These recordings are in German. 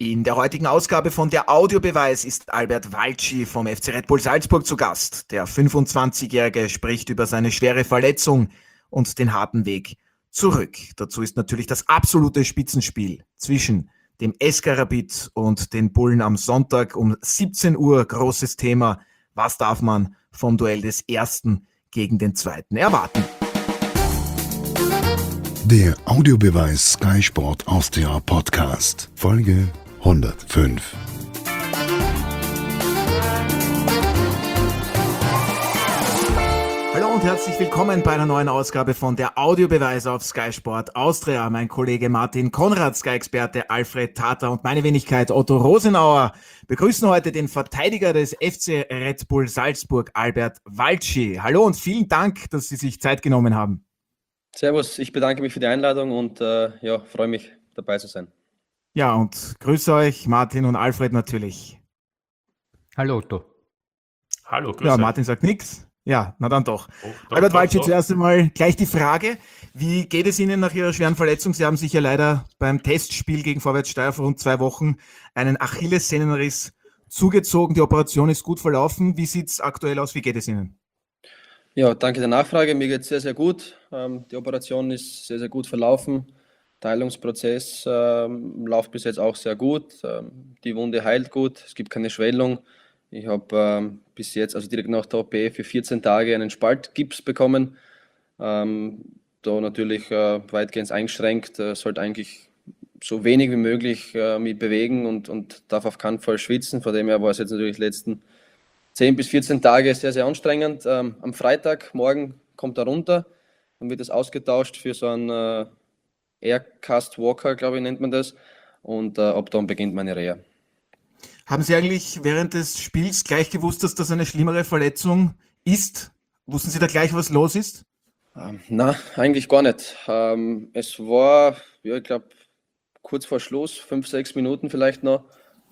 In der heutigen Ausgabe von der Audiobeweis ist Albert Walci vom FC Red Bull Salzburg zu Gast. Der 25-Jährige spricht über seine schwere Verletzung und den harten Weg zurück. Dazu ist natürlich das absolute Spitzenspiel zwischen dem SK Rapid und den Bullen am Sonntag um 17 Uhr. Großes Thema. Was darf man vom Duell des Ersten gegen den Zweiten erwarten? Der Audiobeweis Sky Sport Austria Podcast, Folge 105. Hallo und herzlich willkommen bei einer neuen Ausgabe von der Audiobeweis auf Sky Sport Austria. Mein Kollege Martin Konrad, Sky-Experte Alfred Tata und meine Wenigkeit Otto Rosenauer begrüßen heute den Verteidiger des FC Red Bull Salzburg, Albert Walci. Hallo und vielen Dank, dass Sie sich Zeit genommen haben. Servus, ich bedanke mich für die Einladung und freue mich, dabei zu sein. Ja, und grüße euch, Martin und Alfred natürlich. Hallo Otto. Hallo, grüße Ja, euch. Martin sagt nichts. Ja, na dann doch. Doch, Albert Walci, doch. zuerst einmal gleich die Frage. Wie geht es Ihnen nach Ihrer schweren Verletzung? Sie haben sich ja leider beim Testspiel gegen Vorwärtssteyr vor rund 2 Wochen einen Achillessehnenriss zugezogen. Die Operation ist gut verlaufen. Wie sieht es aktuell aus? Wie geht es Ihnen? Ja, danke der Nachfrage. Mir geht es sehr, sehr gut. Die Operation ist sehr, sehr gut verlaufen. Der Heilungsprozess läuft bis jetzt auch sehr gut. Die Wunde heilt gut. Es gibt keine Schwellung. Ich habe bis jetzt, also direkt nach der OP, für 14 Tage einen Spaltgips bekommen. Da natürlich weitgehend eingeschränkt. Sollte eigentlich so wenig wie möglich mich bewegen und darf auf keinen Fall schwitzen. Von dem her war es jetzt natürlich die letzten 10 bis 14 Tage sehr, sehr anstrengend. Am Freitag, morgen kommt er runter. Dann wird es ausgetauscht für so einen Aircast Walker, glaube ich, nennt man das. Und ab dann beginnt meine Reha. Haben Sie eigentlich während des Spiels gleich gewusst, dass das eine schlimmere Verletzung ist? Wussten Sie da gleich, was los ist? Na, eigentlich gar nicht. Es war, ja, ich glaube, kurz vor Schluss, 5, 6 Minuten vielleicht noch.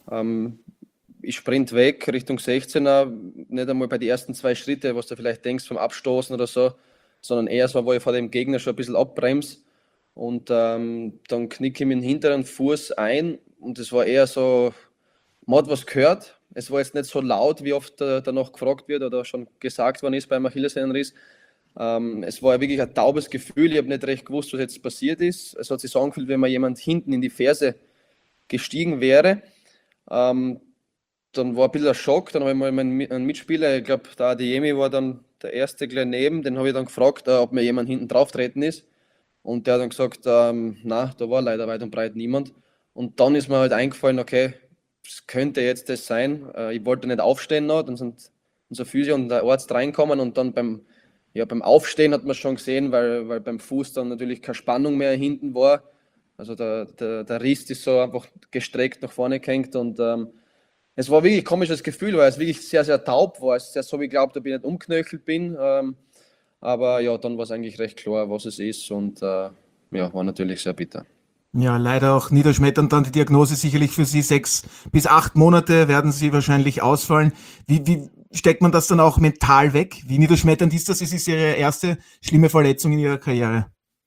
Ich sprint weg Richtung 16er, nicht einmal bei den ersten 2 Schritte, was du vielleicht denkst vom Abstoßen oder so, sondern eher so, wo ich vor dem Gegner schon ein bisschen abbremse. Und dann knicke ich mit dem hinteren Fuß ein und es war eher so, man hat was gehört. Es war jetzt nicht so laut, wie oft danach gefragt wird oder schon gesagt worden ist beim Achillessehnenriss. Es war wirklich ein taubes Gefühl. Ich habe nicht recht gewusst, was jetzt passiert ist. Es hat sich so angefühlt, wenn mir jemand hinten in die Ferse gestiegen wäre. Dann war ein bisschen ein Schock. Dann habe ich mal meinen Mitspieler, ich glaube, der Adeyemi war dann der erste gleich neben, den habe ich dann gefragt, ob mir jemand hinten drauf treten ist. Und der hat dann gesagt, na, da war leider weit und breit niemand. Und dann ist mir halt eingefallen, okay, es könnte jetzt das sein. Ich wollte nicht aufstehen noch, dann sind unser Physio und der Arzt reinkommen und dann beim Aufstehen hat man schon gesehen, weil beim Fuß dann natürlich keine Spannung mehr hinten war. Also der Riss ist so einfach gestreckt nach vorne gehängt und es war wirklich ein komisches Gefühl, weil es wirklich sehr, sehr taub war. Es ist ja so, wie ich glaube, ob ich nicht umknöchelt bin. Aber ja, dann war es eigentlich recht klar, was es ist und war natürlich sehr bitter. Ja, leider auch niederschmetternd dann die Diagnose sicherlich für Sie. 6 bis 8 Monate werden Sie wahrscheinlich ausfallen. Wie steckt man das dann auch mental weg? Wie niederschmetternd ist das? Es ist Ihre erste schlimme Verletzung in Ihrer Karriere.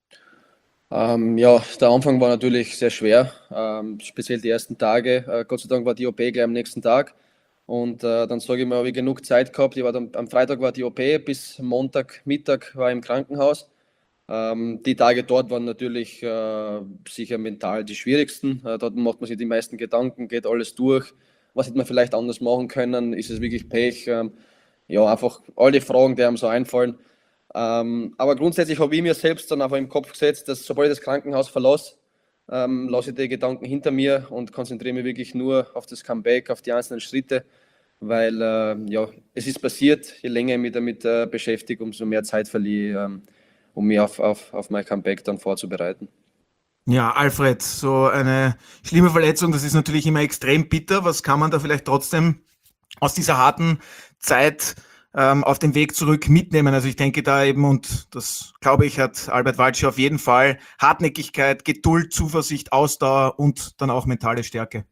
Der Anfang war natürlich sehr schwer, speziell die ersten Tage. Gott sei Dank war die OP gleich am nächsten Tag. Und dann sage ich mal, habe ich genug Zeit gehabt. Am Freitag war die OP, bis Montagmittag war ich im Krankenhaus. Die Tage dort waren natürlich sicher mental die schwierigsten. Dort macht man sich die meisten Gedanken, geht alles durch. Was hätte man vielleicht anders machen können? Ist es wirklich Pech? Einfach alle Fragen, die einem so einfallen. Aber grundsätzlich habe ich mir selbst dann einfach im Kopf gesetzt, dass sobald ich das Krankenhaus verlasse, lasse ich die Gedanken hinter mir und konzentriere mich wirklich nur auf das Comeback, auf die einzelnen Schritte, weil es ist passiert. Je länger ich mich damit beschäftige, umso mehr Zeit verliere, um mich auf mein Comeback dann vorzubereiten. Ja, Alfred, so eine schlimme Verletzung, das ist natürlich immer extrem bitter. Was kann man da vielleicht trotzdem aus dieser harten Zeit auf dem Weg zurück mitnehmen? Also ich denke da eben, und das glaube ich, hat Albert Walci auf jeden Fall, Hartnäckigkeit, Geduld, Zuversicht, Ausdauer und dann auch mentale Stärke.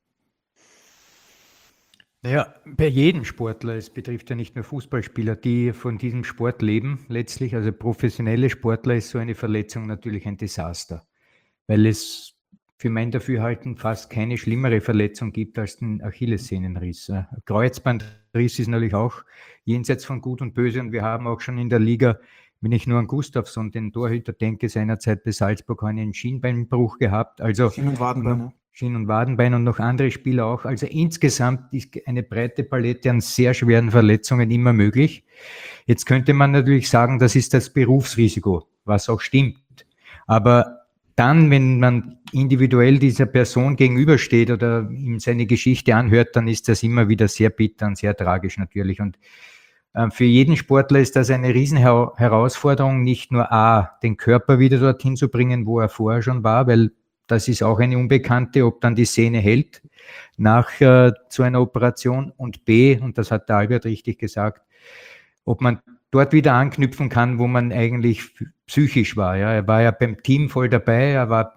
Naja, bei jedem Sportler, es betrifft ja nicht nur Fußballspieler, die von diesem Sport leben letztlich, also professionelle Sportler, ist so eine Verletzung natürlich ein Desaster, weil es für mein Dafürhalten fast keine schlimmere Verletzung gibt als den Achillessehnenriss. Kreuzbandriss ist natürlich auch jenseits von Gut und Böse, und wir haben auch schon in der Liga, wenn ich nur an Gustafsson, den Torhüter, denke, seinerzeit bei Salzburg einen Schienbeinbruch gehabt. Also Schien- und Wadenbein. Schien- und Wadenbein und noch andere Spieler auch. Also insgesamt ist eine breite Palette an sehr schweren Verletzungen immer möglich. Jetzt könnte man natürlich sagen, das ist das Berufsrisiko, was auch stimmt. Aber dann, wenn man individuell dieser Person gegenübersteht oder ihm seine Geschichte anhört, dann ist das immer wieder sehr bitter und sehr tragisch natürlich. Und für jeden Sportler ist das eine Riesenherausforderung, nicht nur den Körper wieder dorthin zu bringen, wo er vorher schon war, weil das ist auch eine Unbekannte, ob dann die Sehne hält nach so einer Operation, und B, und das hat der Albert richtig gesagt, ob man dort wieder anknüpfen kann, wo man eigentlich psychisch war. Ja. Er war ja beim Team voll dabei, er war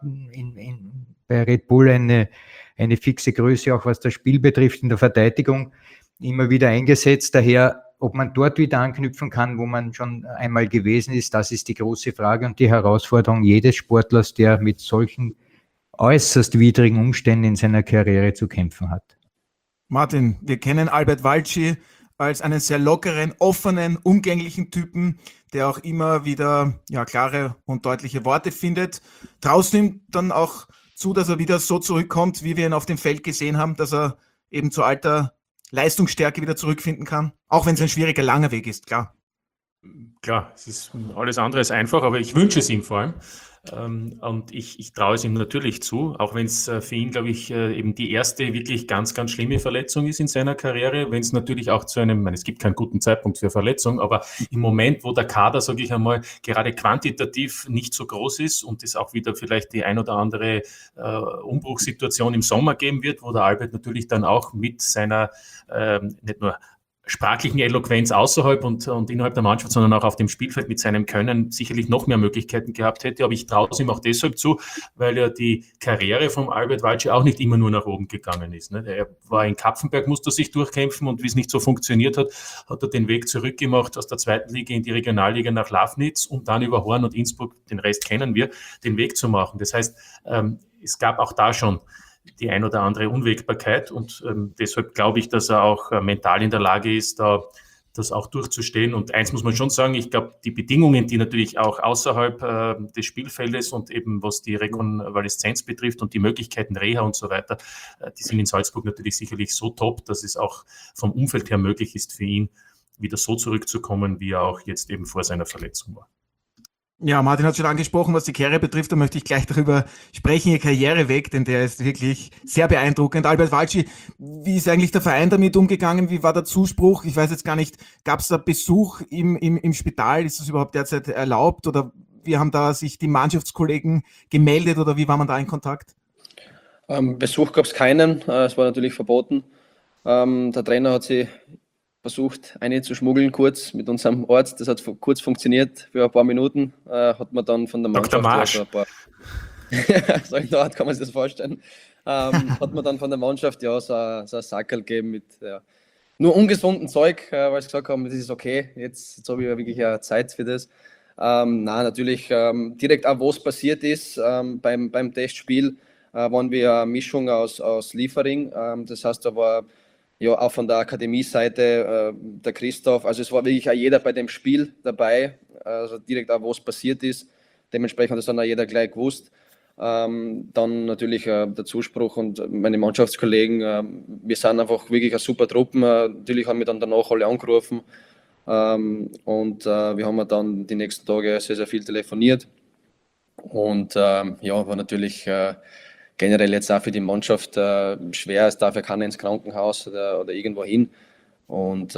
bei Red Bull eine fixe Größe, auch was das Spiel betrifft, in der Verteidigung immer wieder eingesetzt. Daher, ob man dort wieder anknüpfen kann, wo man schon einmal gewesen ist, das ist die große Frage und die Herausforderung jedes Sportlers, der mit solchen äußerst widrigen Umständen in seiner Karriere zu kämpfen hat. Martin, wir kennen Albert Walci als einen sehr lockeren, offenen, umgänglichen Typen, der auch immer wieder klare und deutliche Worte findet. Traust du ihm dann auch zu, dass er wieder so zurückkommt, wie wir ihn auf dem Feld gesehen haben, dass er eben zu alter Leistungsstärke wieder zurückfinden kann? Auch wenn es ein schwieriger, langer Weg ist, klar. Klar, es ist alles andere als einfach, aber ich wünsche es ihm vor allem. Und ich traue es ihm natürlich zu, auch wenn es für ihn, glaube ich, eben die erste wirklich ganz, ganz schlimme Verletzung ist in seiner Karriere, wenn es natürlich auch zu einem, es gibt keinen guten Zeitpunkt für Verletzung, aber im Moment, wo der Kader, sage ich einmal, gerade quantitativ nicht so groß ist und es auch wieder vielleicht die ein oder andere Umbruchssituation im Sommer geben wird, wo der Albert natürlich dann auch mit seiner nicht nur sprachlichen Eloquenz außerhalb und innerhalb der Mannschaft, sondern auch auf dem Spielfeld mit seinem Können sicherlich noch mehr Möglichkeiten gehabt hätte. Aber ich traue es ihm auch deshalb zu, weil ja die Karriere vom Albert Walci auch nicht immer nur nach oben gegangen ist. Er war in Kapfenberg, musste sich durchkämpfen, und wie es nicht so funktioniert hat, hat er den Weg zurückgemacht aus der zweiten Liga in die Regionalliga nach Lafnitz und dann über Horn und Innsbruck, den Rest kennen wir, den Weg zu machen. Das heißt, es gab auch da schon die ein oder andere Unwägbarkeit, und deshalb glaube ich, dass er auch mental in der Lage ist, da das auch durchzustehen. Und eins muss man schon sagen, ich glaube, die Bedingungen, die natürlich auch außerhalb des Spielfeldes und eben was die Rekonvaleszenz betrifft und die Möglichkeiten Reha und so weiter, die sind in Salzburg natürlich sicherlich so top, dass es auch vom Umfeld her möglich ist für ihn, wieder so zurückzukommen, wie er auch jetzt eben vor seiner Verletzung war. Ja, Martin hat schon angesprochen, was die Karriere betrifft, da möchte ich gleich darüber sprechen, ihr Karriereweg, denn der ist wirklich sehr beeindruckend. Albert Walci, wie ist eigentlich der Verein damit umgegangen? Wie war der Zuspruch? Ich weiß jetzt gar nicht, gab es da Besuch im Spital? Ist das überhaupt derzeit erlaubt? Oder wie haben da sich die Mannschaftskollegen gemeldet oder wie war man da in Kontakt? Besuch gab es keinen, es war natürlich verboten. Der Trainer hat sich versucht, eine zu schmuggeln kurz mit unserem Arzt. Das hat kurz funktioniert für ein paar Minuten. Hat man dann von der Dr. Mannschaft... Marsch. So in der Art kann man sich das vorstellen. Hat man dann von der Mannschaft so ein Sackerl gegeben mit nur ungesunden Zeug, weil sie gesagt haben, das ist okay, jetzt habe ich ja wirklich Zeit für das. Natürlich direkt auch, wo es passiert ist, beim Testspiel, waren wir eine Mischung aus Liefering. Das heißt, da war auch von der Akademie-Seite der Christoph, also es war wirklich auch jeder bei dem Spiel dabei, also direkt auch, wo es passiert ist. Dementsprechend hat das dann auch jeder gleich gewusst. Dann natürlich der Zuspruch und meine Mannschaftskollegen, wir sind einfach wirklich eine super Truppe. Natürlich haben wir dann danach alle angerufen und wir haben dann die nächsten Tage sehr, sehr viel telefoniert und war natürlich generell jetzt auch für die Mannschaft schwer. Es darf ja keiner ins Krankenhaus oder irgendwo hin. Und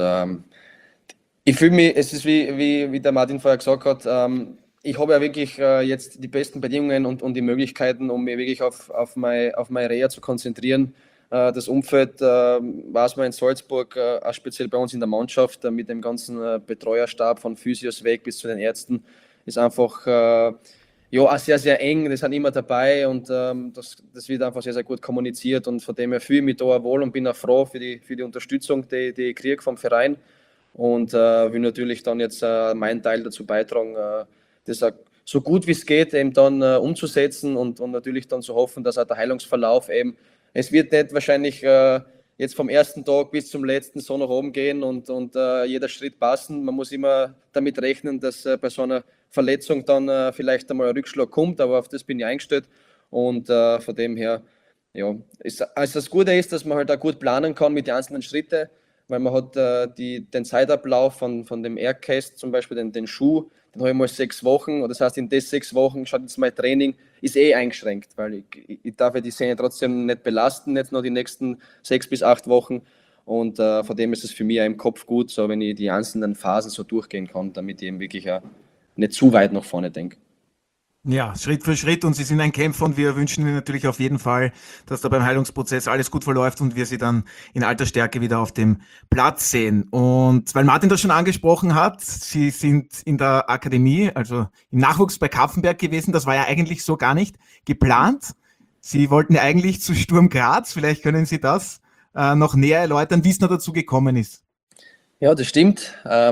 ich fühle mich, es ist wie der Martin vorher gesagt hat, ich habe ja wirklich jetzt die besten Bedingungen und die Möglichkeiten, um mich wirklich auf meine Reha zu konzentrieren. Das Umfeld, weiß man in Salzburg, auch speziell bei uns in der Mannschaft, mit dem ganzen Betreuerstab von Physios weg bis zu den Ärzten, ist einfach auch sehr, sehr eng. Die sind immer dabei und das wird einfach sehr, sehr gut kommuniziert und von dem her fühle ich mich da wohl und bin auch froh für die Unterstützung, die ich kriege vom Verein und will natürlich dann jetzt meinen Teil dazu beitragen, das so gut wie es geht eben dann umzusetzen und natürlich dann zu hoffen, dass auch der Heilungsverlauf eben, es wird nicht wahrscheinlich jetzt vom ersten Tag bis zum letzten so nach oben gehen und jeder Schritt passen. Man muss immer damit rechnen, dass bei so einer Verletzung dann vielleicht einmal ein Rückschlag kommt, aber auf das bin ich eingestellt und von dem her, ja, also das Gute ist, dass man halt auch gut planen kann mit den einzelnen Schritten, weil man hat den Zeitablauf von dem Aircast zum Beispiel, den Schuh, den habe ich mal 6 Wochen, und das heißt, in den 6 Wochen schaut jetzt mein Training, ist eingeschränkt, weil ich darf ja die Sehne trotzdem nicht belasten, jetzt noch die nächsten 6 bis 8 Wochen und von dem ist es für mich auch im Kopf gut, so wenn ich die einzelnen Phasen so durchgehen kann, damit ich eben wirklich auch nicht zu weit nach vorne denke. Ja, Schritt für Schritt, und Sie sind ein Kämpfer, und wir wünschen Ihnen natürlich auf jeden Fall, dass da beim Heilungsprozess alles gut verläuft und wir Sie dann in alter Stärke wieder auf dem Platz sehen. Und weil Martin das schon angesprochen hat, Sie sind in der Akademie, also im Nachwuchs bei Kapfenberg gewesen, das war ja eigentlich so gar nicht geplant. Sie wollten ja eigentlich zu Sturm Graz, vielleicht können Sie das noch näher erläutern, wie es noch dazu gekommen ist. Ja, das stimmt.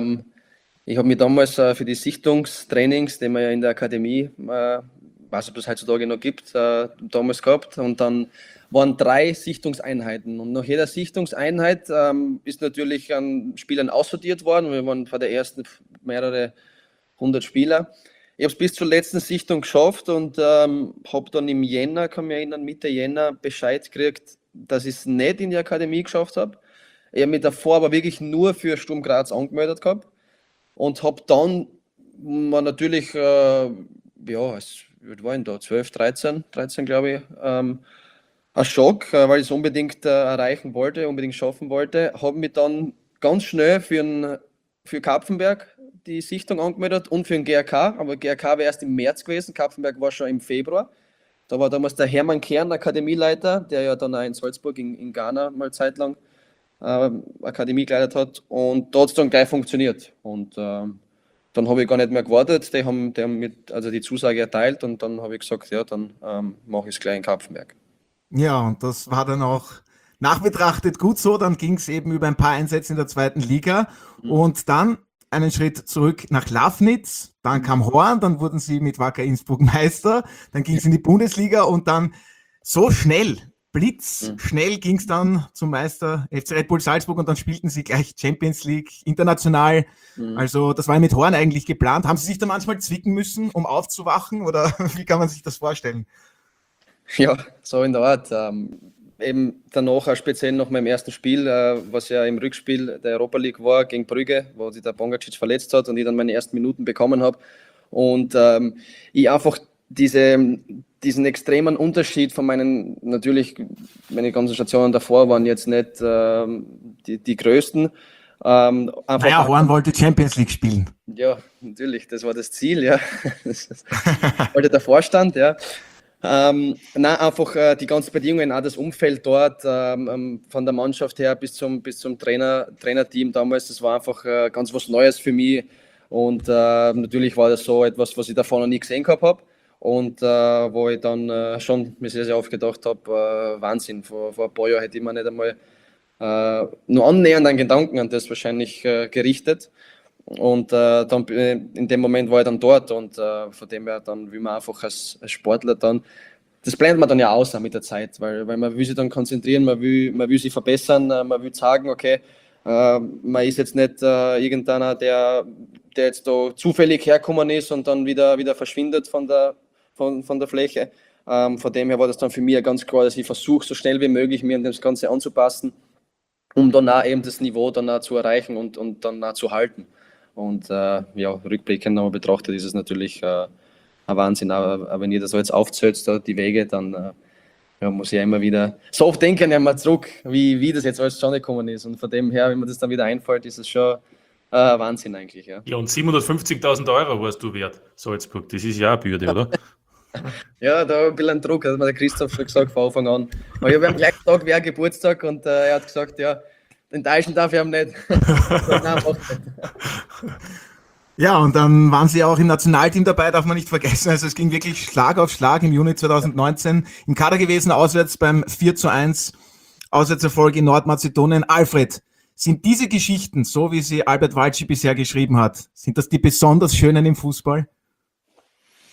Ich habe mich damals für die Sichtungstrainings, die man ja in der Akademie, weiß nicht, ob es heutzutage noch gibt, damals gehabt. Und dann waren 3 Sichtungseinheiten. Und nach jeder Sichtungseinheit ist natürlich an Spielern aussortiert worden. Wir waren bei der ersten mehrere 100 Spieler. Ich habe es bis zur letzten Sichtung geschafft und habe dann im Jänner, kann mich erinnern, Mitte Jänner Bescheid gekriegt, dass ich es nicht in die Akademie geschafft habe. Ich habe mich davor aber wirklich nur für Sturm Graz angemeldet gehabt. Und habe dann natürlich, ja, wie war ich da, 12, 13 glaube ich, ein Schock, weil ich es unbedingt erreichen wollte, unbedingt schaffen wollte. Habe mich dann ganz schnell für Kapfenberg die Sichtung angemeldet und für den GRK, aber GRK wäre erst im März gewesen, Kapfenberg war schon im Februar. Da war damals der Hermann Kern, Akademieleiter, der ja dann auch in Salzburg in Ghana mal zeitlang Akademie geleitet hat, und da hat es dann gleich funktioniert. Und dann habe ich gar nicht mehr gewartet, die haben mir also die Zusage erteilt, und dann habe ich gesagt, ja, dann mache ich es gleich in Kapfenberg. Ja, und das war dann auch nachbetrachtet gut so, dann ging es eben über ein paar Einsätze in der 2. Liga und dann einen Schritt zurück nach Lafnitz, dann kam Horn, dann wurden sie mit Wacker Innsbruck Meister, dann ging es in die Bundesliga und dann so schnell, blitzschnell ging es dann zum Meister FC Red Bull Salzburg, und dann spielten sie gleich Champions League international. Also das war mit Horn eigentlich geplant. Haben Sie sich da manchmal zwicken müssen, um aufzuwachen, oder wie kann man sich das vorstellen? Ja, so in der Art. Eben danach auch speziell nach meinem ersten Spiel, was ja im Rückspiel der Europa League war, gegen Brügge, wo sich der Bongacic verletzt hat und ich dann meine ersten Minuten bekommen habe. Und ich einfach diesen extremen Unterschied von natürlich, meine ganzen Stationen davor waren jetzt nicht die größten. Naja, Horn wollte Champions League spielen. Ja, natürlich, das war das Ziel, ja. Das wollte der Vorstand, ja. Einfach die ganzen Bedingungen, auch das Umfeld dort, von der Mannschaft her bis zum Trainerteam damals, das war einfach ganz was Neues für mich. Und natürlich war das so etwas, was ich davor noch nie gesehen gehabt habe. Und wo ich dann schon mir sehr, sehr oft gedacht habe, Wahnsinn, vor ein paar Jahren hätte ich mir nicht einmal nur annähernd einen Gedanken an das wahrscheinlich gerichtet. Und dann in dem Moment war ich dann dort, und von dem her dann will man einfach als Sportler dann, das blendet man dann ja aus mit der Zeit, weil man will sich dann konzentrieren, man will sich verbessern, man will sagen, okay, man ist jetzt nicht irgendeiner, der jetzt da zufällig hergekommen ist und dann wieder verschwindet von der Fläche. Von dem her war das dann für mich ganz klar, dass ich versuche, so schnell wie möglich mir an das Ganze anzupassen, um dann auch eben das Niveau dann auch zu erreichen und dann auch zu halten. Und ja, rückblickend nochmal betrachtet ist es natürlich ein Wahnsinn. Aber wenn ihr das so jetzt aufzählt, da die Wege, dann muss ich ja immer wieder so oft denken, ja mal zurück, wie das jetzt alles zustande gekommen ist. Und von dem her, wenn mir das dann wieder einfällt, ist es schon Wahnsinn eigentlich. Ja, ja, und 750.000 Euro warst du wert, Salzburg. Das ist ja eine Bürde, oder? Ja, da ein bisschen Druck, hat mir der Christoph schon gesagt von Anfang an. Aber ich habe am gleichen Tag wer Geburtstag, und er hat gesagt, ja, enttäuschen darf ich ihm nicht. Ja, und dann waren Sie auch im Nationalteam dabei, darf man nicht vergessen. Also es ging wirklich Schlag auf Schlag im Juni 2019. Im Kader gewesen, auswärts beim 4:1 Auswärtserfolg in Nordmazedonien. Alfred, sind diese Geschichten, so wie sie Albert Walci bisher geschrieben hat, sind das die besonders schönen im Fußball?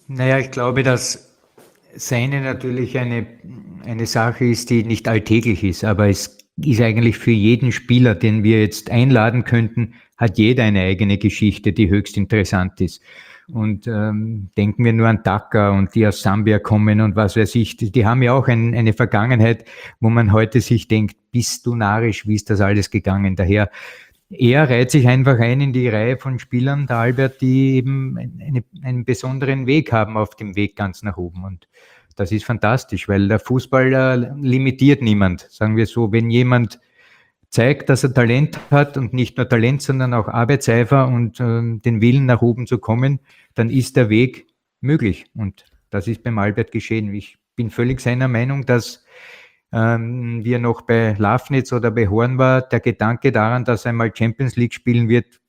Naja, ich glaube, dass seine natürlich eine Sache ist, die nicht alltäglich ist, aber es ist eigentlich für jeden Spieler, den wir jetzt einladen könnten, hat jeder eine eigene Geschichte, die höchst interessant ist. Und denken wir nur an Dhaka und die aus Sambia kommen und was weiß ich, die haben ja auch eine Vergangenheit, wo man heute sich denkt, bist du narrisch, wie ist das alles gegangen? Daher, er reiht sich einfach ein in die Reihe von Spielern, der Albert, die eben einen besonderen Weg haben auf dem Weg ganz nach oben. Und das ist fantastisch, weil der Fußball limitiert niemand. Sagen wir so, wenn jemand zeigt, dass er Talent hat und nicht nur Talent, sondern auch Arbeitseifer und den Willen nach oben zu kommen, dann ist der Weg möglich. Und das ist beim Albert geschehen. Ich bin völlig seiner Meinung, dass wie er noch bei Lafnitz oder bei Horn war, der Gedanke daran, dass er einmal Champions League spielen wird,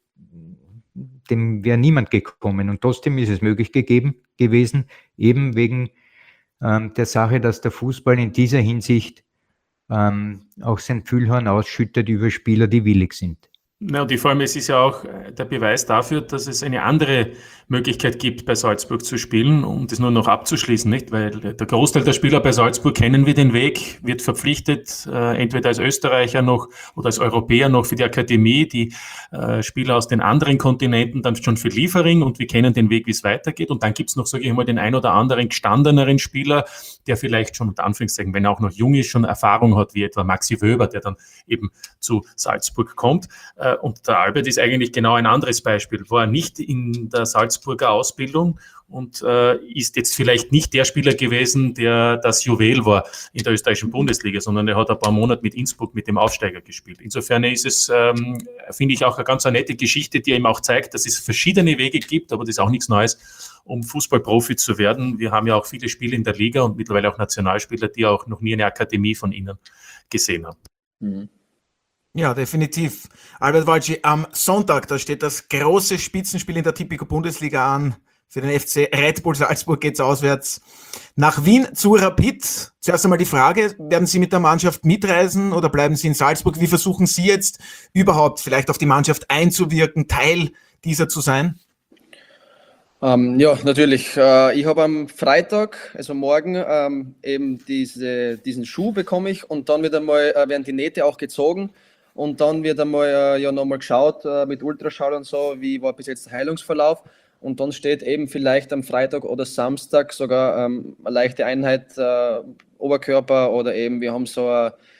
dem wäre niemand gekommen. Und trotzdem ist es möglich gewesen, eben wegen der Sache, dass der Fußball in dieser Hinsicht auch sein Füllhorn ausschüttet über Spieler, die willig sind. Na, und vor allem, es ist ja auch der Beweis dafür, dass es eine andere Möglichkeit gibt, bei Salzburg zu spielen, um das nur noch abzuschließen, nicht? Weil der Großteil der Spieler bei Salzburg kennen wir den Weg, wird verpflichtet, entweder als Österreicher noch oder als Europäer noch für die Akademie, die Spieler aus den anderen Kontinenten dann schon für Liefering und wir kennen den Weg, wie es weitergeht. Und dann gibt's noch, sage ich mal, den ein oder anderen gestandeneren Spieler, der vielleicht schon, unter Anführungszeichen, wenn er auch noch jung ist, schon Erfahrung hat, wie etwa Maxi Wöber, der dann eben zu Salzburg kommt. Und der Albert ist eigentlich genau ein anderes Beispiel. War nicht in der Salzburger Ausbildung und ist jetzt vielleicht nicht der Spieler gewesen, der das Juwel war in der österreichischen Bundesliga, sondern er hat ein paar Monate mit Innsbruck, mit dem Aufsteiger gespielt. Insofern ist es, finde ich, auch eine ganz nette Geschichte, die eben auch zeigt, dass es verschiedene Wege gibt, aber das ist auch nichts Neues, um Fußballprofi zu werden. Wir haben ja auch viele Spiele in der Liga und mittlerweile auch Nationalspieler, die auch noch nie eine Akademie von ihnen gesehen haben. Mhm. Ja, definitiv. Albert Walci, am Sonntag, da steht das große Spitzenspiel in der Tipico Bundesliga an. Für den FC Red Bull Salzburg geht's auswärts nach Wien zu Rapid. Zuerst einmal die Frage, werden Sie mit der Mannschaft mitreisen oder bleiben Sie in Salzburg? Wie versuchen Sie jetzt überhaupt vielleicht auf die Mannschaft einzuwirken, Teil dieser zu sein? Ja, natürlich. Ich habe am Freitag, also morgen, eben diesen Schuh bekomme ich und dann werden die Nähte auch gezogen und dann wird einmal nochmal geschaut mit Ultraschall und so, wie war bis jetzt der Heilungsverlauf und dann steht eben vielleicht am Freitag oder Samstag sogar eine leichte Einheit Oberkörper oder eben wir haben so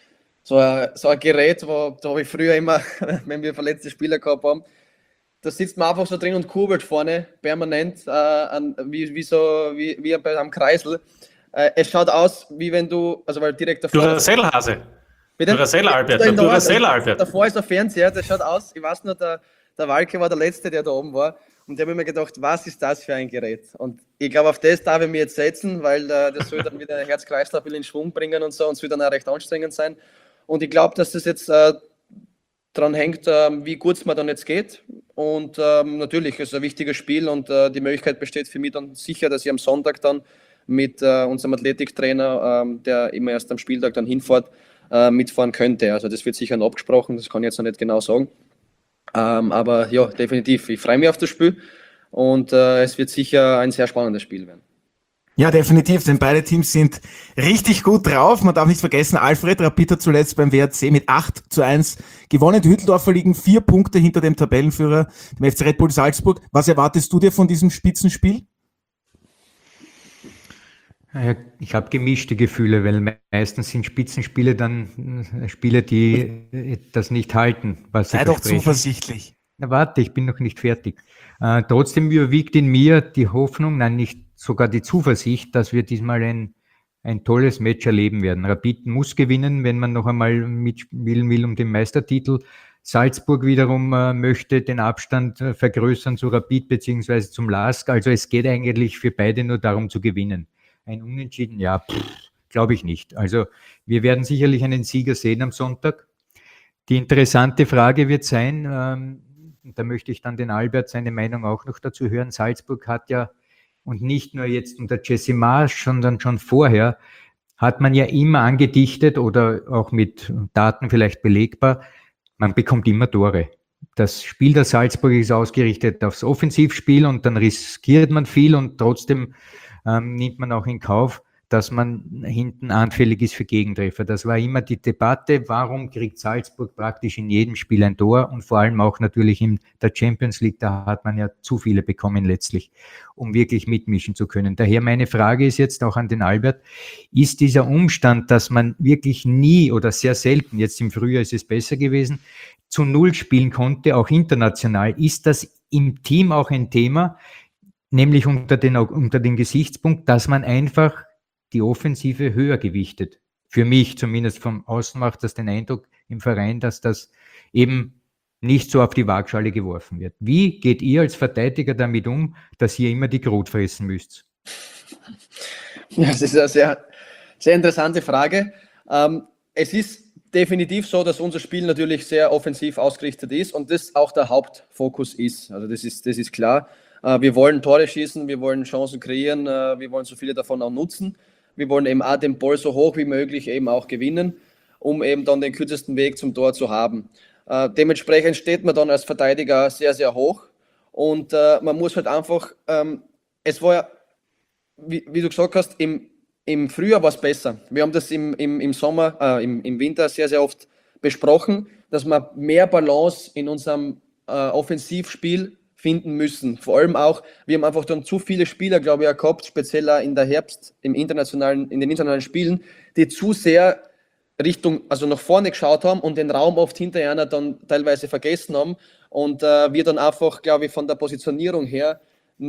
ein Gerät, da habe ich früher immer, wenn wir verletzte Spieler gehabt haben, da sitzt man einfach so drin und kurbelt vorne permanent, wie am Kreisel. Es schaut aus, wie wenn du, also weil direkt davor... Duracell-Hase. Duracell-Albert. Davor ist der Fernseher, das schaut aus, ich weiß nur, der Walke war der Letzte, der da oben war. Und da habe ich mir gedacht, was ist das für ein Gerät? Und ich glaube, auf das darf ich mich jetzt setzen, weil das soll dann wieder Herz-Kreislauf in Schwung bringen und so, und es wird dann auch recht anstrengend sein. Und ich glaube, dass das jetzt dran hängt, wie gut es mir dann jetzt geht. Und natürlich ist es ein wichtiges Spiel und die Möglichkeit besteht für mich dann sicher, dass ich am Sonntag dann mit unserem Athletiktrainer, der immer erst am Spieltag dann hinfährt, mitfahren könnte. Also das wird sicher noch abgesprochen, das kann ich jetzt noch nicht genau sagen. Aber ja, definitiv, ich freue mich auf das Spiel und es wird sicher ein sehr spannendes Spiel werden. Ja, definitiv, denn beide Teams sind richtig gut drauf. Man darf nicht vergessen, Alfred Rapid hat zuletzt beim WRC mit 8:1 gewonnen. Die Hütteldorfer liegen 4 Punkte hinter dem Tabellenführer, dem FC Red Bull Salzburg. Was erwartest du dir von diesem Spitzenspiel? Ich habe gemischte Gefühle, weil meistens sind Spitzenspiele dann Spiele, die das nicht halten, was sie Sei doch versprechen. zuversichtlich. Na warte, ich bin noch nicht fertig. Trotzdem überwiegt in mir die Hoffnung, nein, nicht sogar die Zuversicht, dass wir diesmal ein tolles Match erleben werden. Rapid muss gewinnen, wenn man noch einmal mitspielen will um den Meistertitel. Salzburg wiederum möchte den Abstand vergrößern zu Rapid beziehungsweise zum LASK. Also es geht eigentlich für beide nur darum zu gewinnen. Ein Unentschieden, ja, glaube ich nicht. Also wir werden sicherlich einen Sieger sehen am Sonntag. Die interessante Frage wird sein, da möchte ich dann den Albert seine Meinung auch noch dazu hören. Salzburg hat ja, und nicht nur jetzt unter Jesse Marsch, sondern schon vorher, hat man ja immer angedichtet oder auch mit Daten vielleicht belegbar, man bekommt immer Tore. Das Spiel der Salzburg ist ausgerichtet aufs Offensivspiel und dann riskiert man viel und trotzdem nimmt man auch in Kauf, dass man hinten anfällig ist für Gegentreffer. Das war immer die Debatte, warum kriegt Salzburg praktisch in jedem Spiel ein Tor und vor allem auch natürlich in der Champions League, da hat man ja zu viele bekommen letztlich, um wirklich mitmischen zu können. Daher meine Frage ist jetzt auch an den Albert, ist dieser Umstand, dass man wirklich nie oder sehr selten, jetzt im Frühjahr ist es besser gewesen, zu Null spielen konnte, auch international, ist das im Team auch ein Thema, nämlich unter den Gesichtspunkt, dass man einfach die Offensive höher gewichtet. Für mich zumindest von außen macht das den Eindruck im Verein, dass das eben nicht so auf die Waagschale geworfen wird. Wie geht ihr als Verteidiger damit um, dass ihr immer die Krot fressen müsst? Ja, das ist eine sehr, sehr interessante Frage. Es ist definitiv so, dass unser Spiel natürlich sehr offensiv ausgerichtet ist und das auch der Hauptfokus ist. Also das ist klar. Wir wollen Tore schießen, wir wollen Chancen kreieren, wir wollen so viele davon auch nutzen. Wir wollen eben auch den Ball so hoch wie möglich eben auch gewinnen, um eben dann den kürzesten Weg zum Tor zu haben. Dementsprechend steht man dann als Verteidiger sehr, sehr hoch und man muss halt einfach, es war ja, wie du gesagt hast, im Frühjahr war es besser. Wir haben das im Sommer, im Winter sehr, sehr oft besprochen, dass wir mehr Balance in unserem Offensivspiel finden müssen. Vor allem auch, wir haben einfach dann zu viele Spieler, glaube ich, gehabt, speziell in der Herbst, in den internationalen Spielen, die zu sehr also nach vorne geschaut haben und den Raum oft hinter einer dann teilweise vergessen haben und wir dann einfach, glaube ich, von der Positionierung her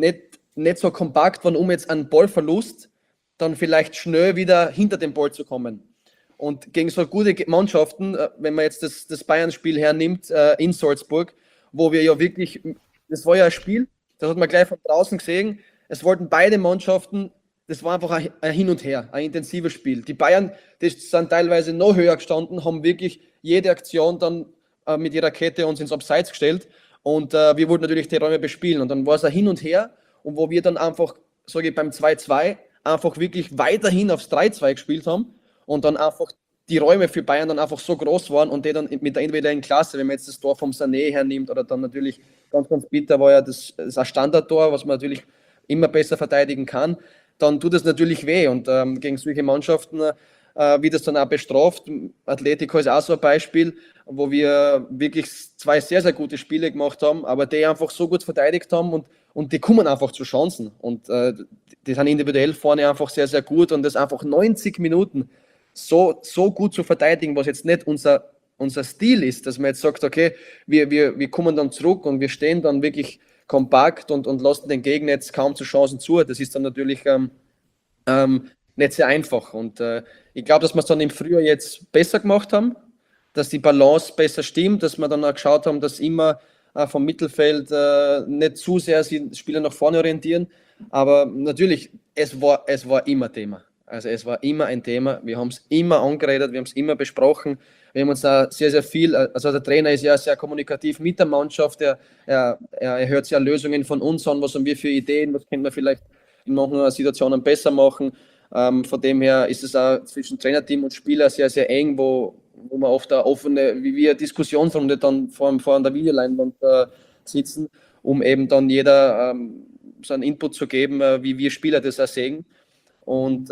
nicht so kompakt waren, um jetzt einen Ballverlust dann vielleicht schnell wieder hinter den Ball zu kommen. Und gegen so gute Mannschaften, wenn man jetzt das Bayern-Spiel hernimmt in Salzburg, wo wir ja wirklich, das war ja ein Spiel, das hat man gleich von draußen gesehen, es wollten beide Mannschaften, das war einfach ein Hin und Her, ein intensives Spiel. Die Bayern, die sind teilweise noch höher gestanden, haben wirklich jede Aktion dann mit ihrer Kette uns ins Abseits gestellt und wir wollten natürlich die Räume bespielen und dann war es ein Hin und Her und wo wir dann einfach, sage ich, beim 2-2 einfach wirklich weiterhin aufs 3-2 gespielt haben und dann einfach die Räume für Bayern dann einfach so groß waren und die dann mit der individuellen Klasse, wenn man jetzt das Tor vom Sané hernimmt oder dann natürlich ganz, ganz bitter war ja das ein Standardtor, was man natürlich immer besser verteidigen kann, dann tut es natürlich weh und gegen solche Mannschaften wird es dann auch bestraft. Atletico ist auch so ein Beispiel, wo wir wirklich 2 sehr, sehr gute Spiele gemacht haben, aber die einfach so gut verteidigt haben und die kommen einfach zu Chancen und die sind individuell vorne einfach sehr, sehr gut und das einfach 90 Minuten so gut zu verteidigen, was jetzt nicht unser Stil ist, dass man jetzt sagt, okay, wir kommen dann zurück und wir stehen dann wirklich kompakt und lassen den Gegner jetzt kaum zu Chancen zu. Das ist dann natürlich nicht sehr einfach. Und ich glaube, dass wir es dann im Frühjahr jetzt besser gemacht haben, dass die Balance besser stimmt, dass wir dann auch geschaut haben, dass immer vom Mittelfeld nicht zu sehr die Spieler nach vorne orientieren. Aber natürlich, es war immer Thema. Also es war immer ein Thema. Wir haben es immer angeredet, wir haben es immer besprochen. Wir haben uns da sehr, sehr viel, also der Trainer ist ja sehr kommunikativ mit der Mannschaft. Er hört ja Lösungen von uns an, was haben wir für Ideen, was können wir vielleicht in manchen Situationen besser machen. Von dem her ist es auch zwischen Trainerteam und Spieler sehr, sehr eng, wo man oft eine offene, wie wir Diskussionsrunde dann vor der Videoleinwand sitzen, um eben dann jeder seinen Input zu geben, wie wir Spieler das auch sehen. Und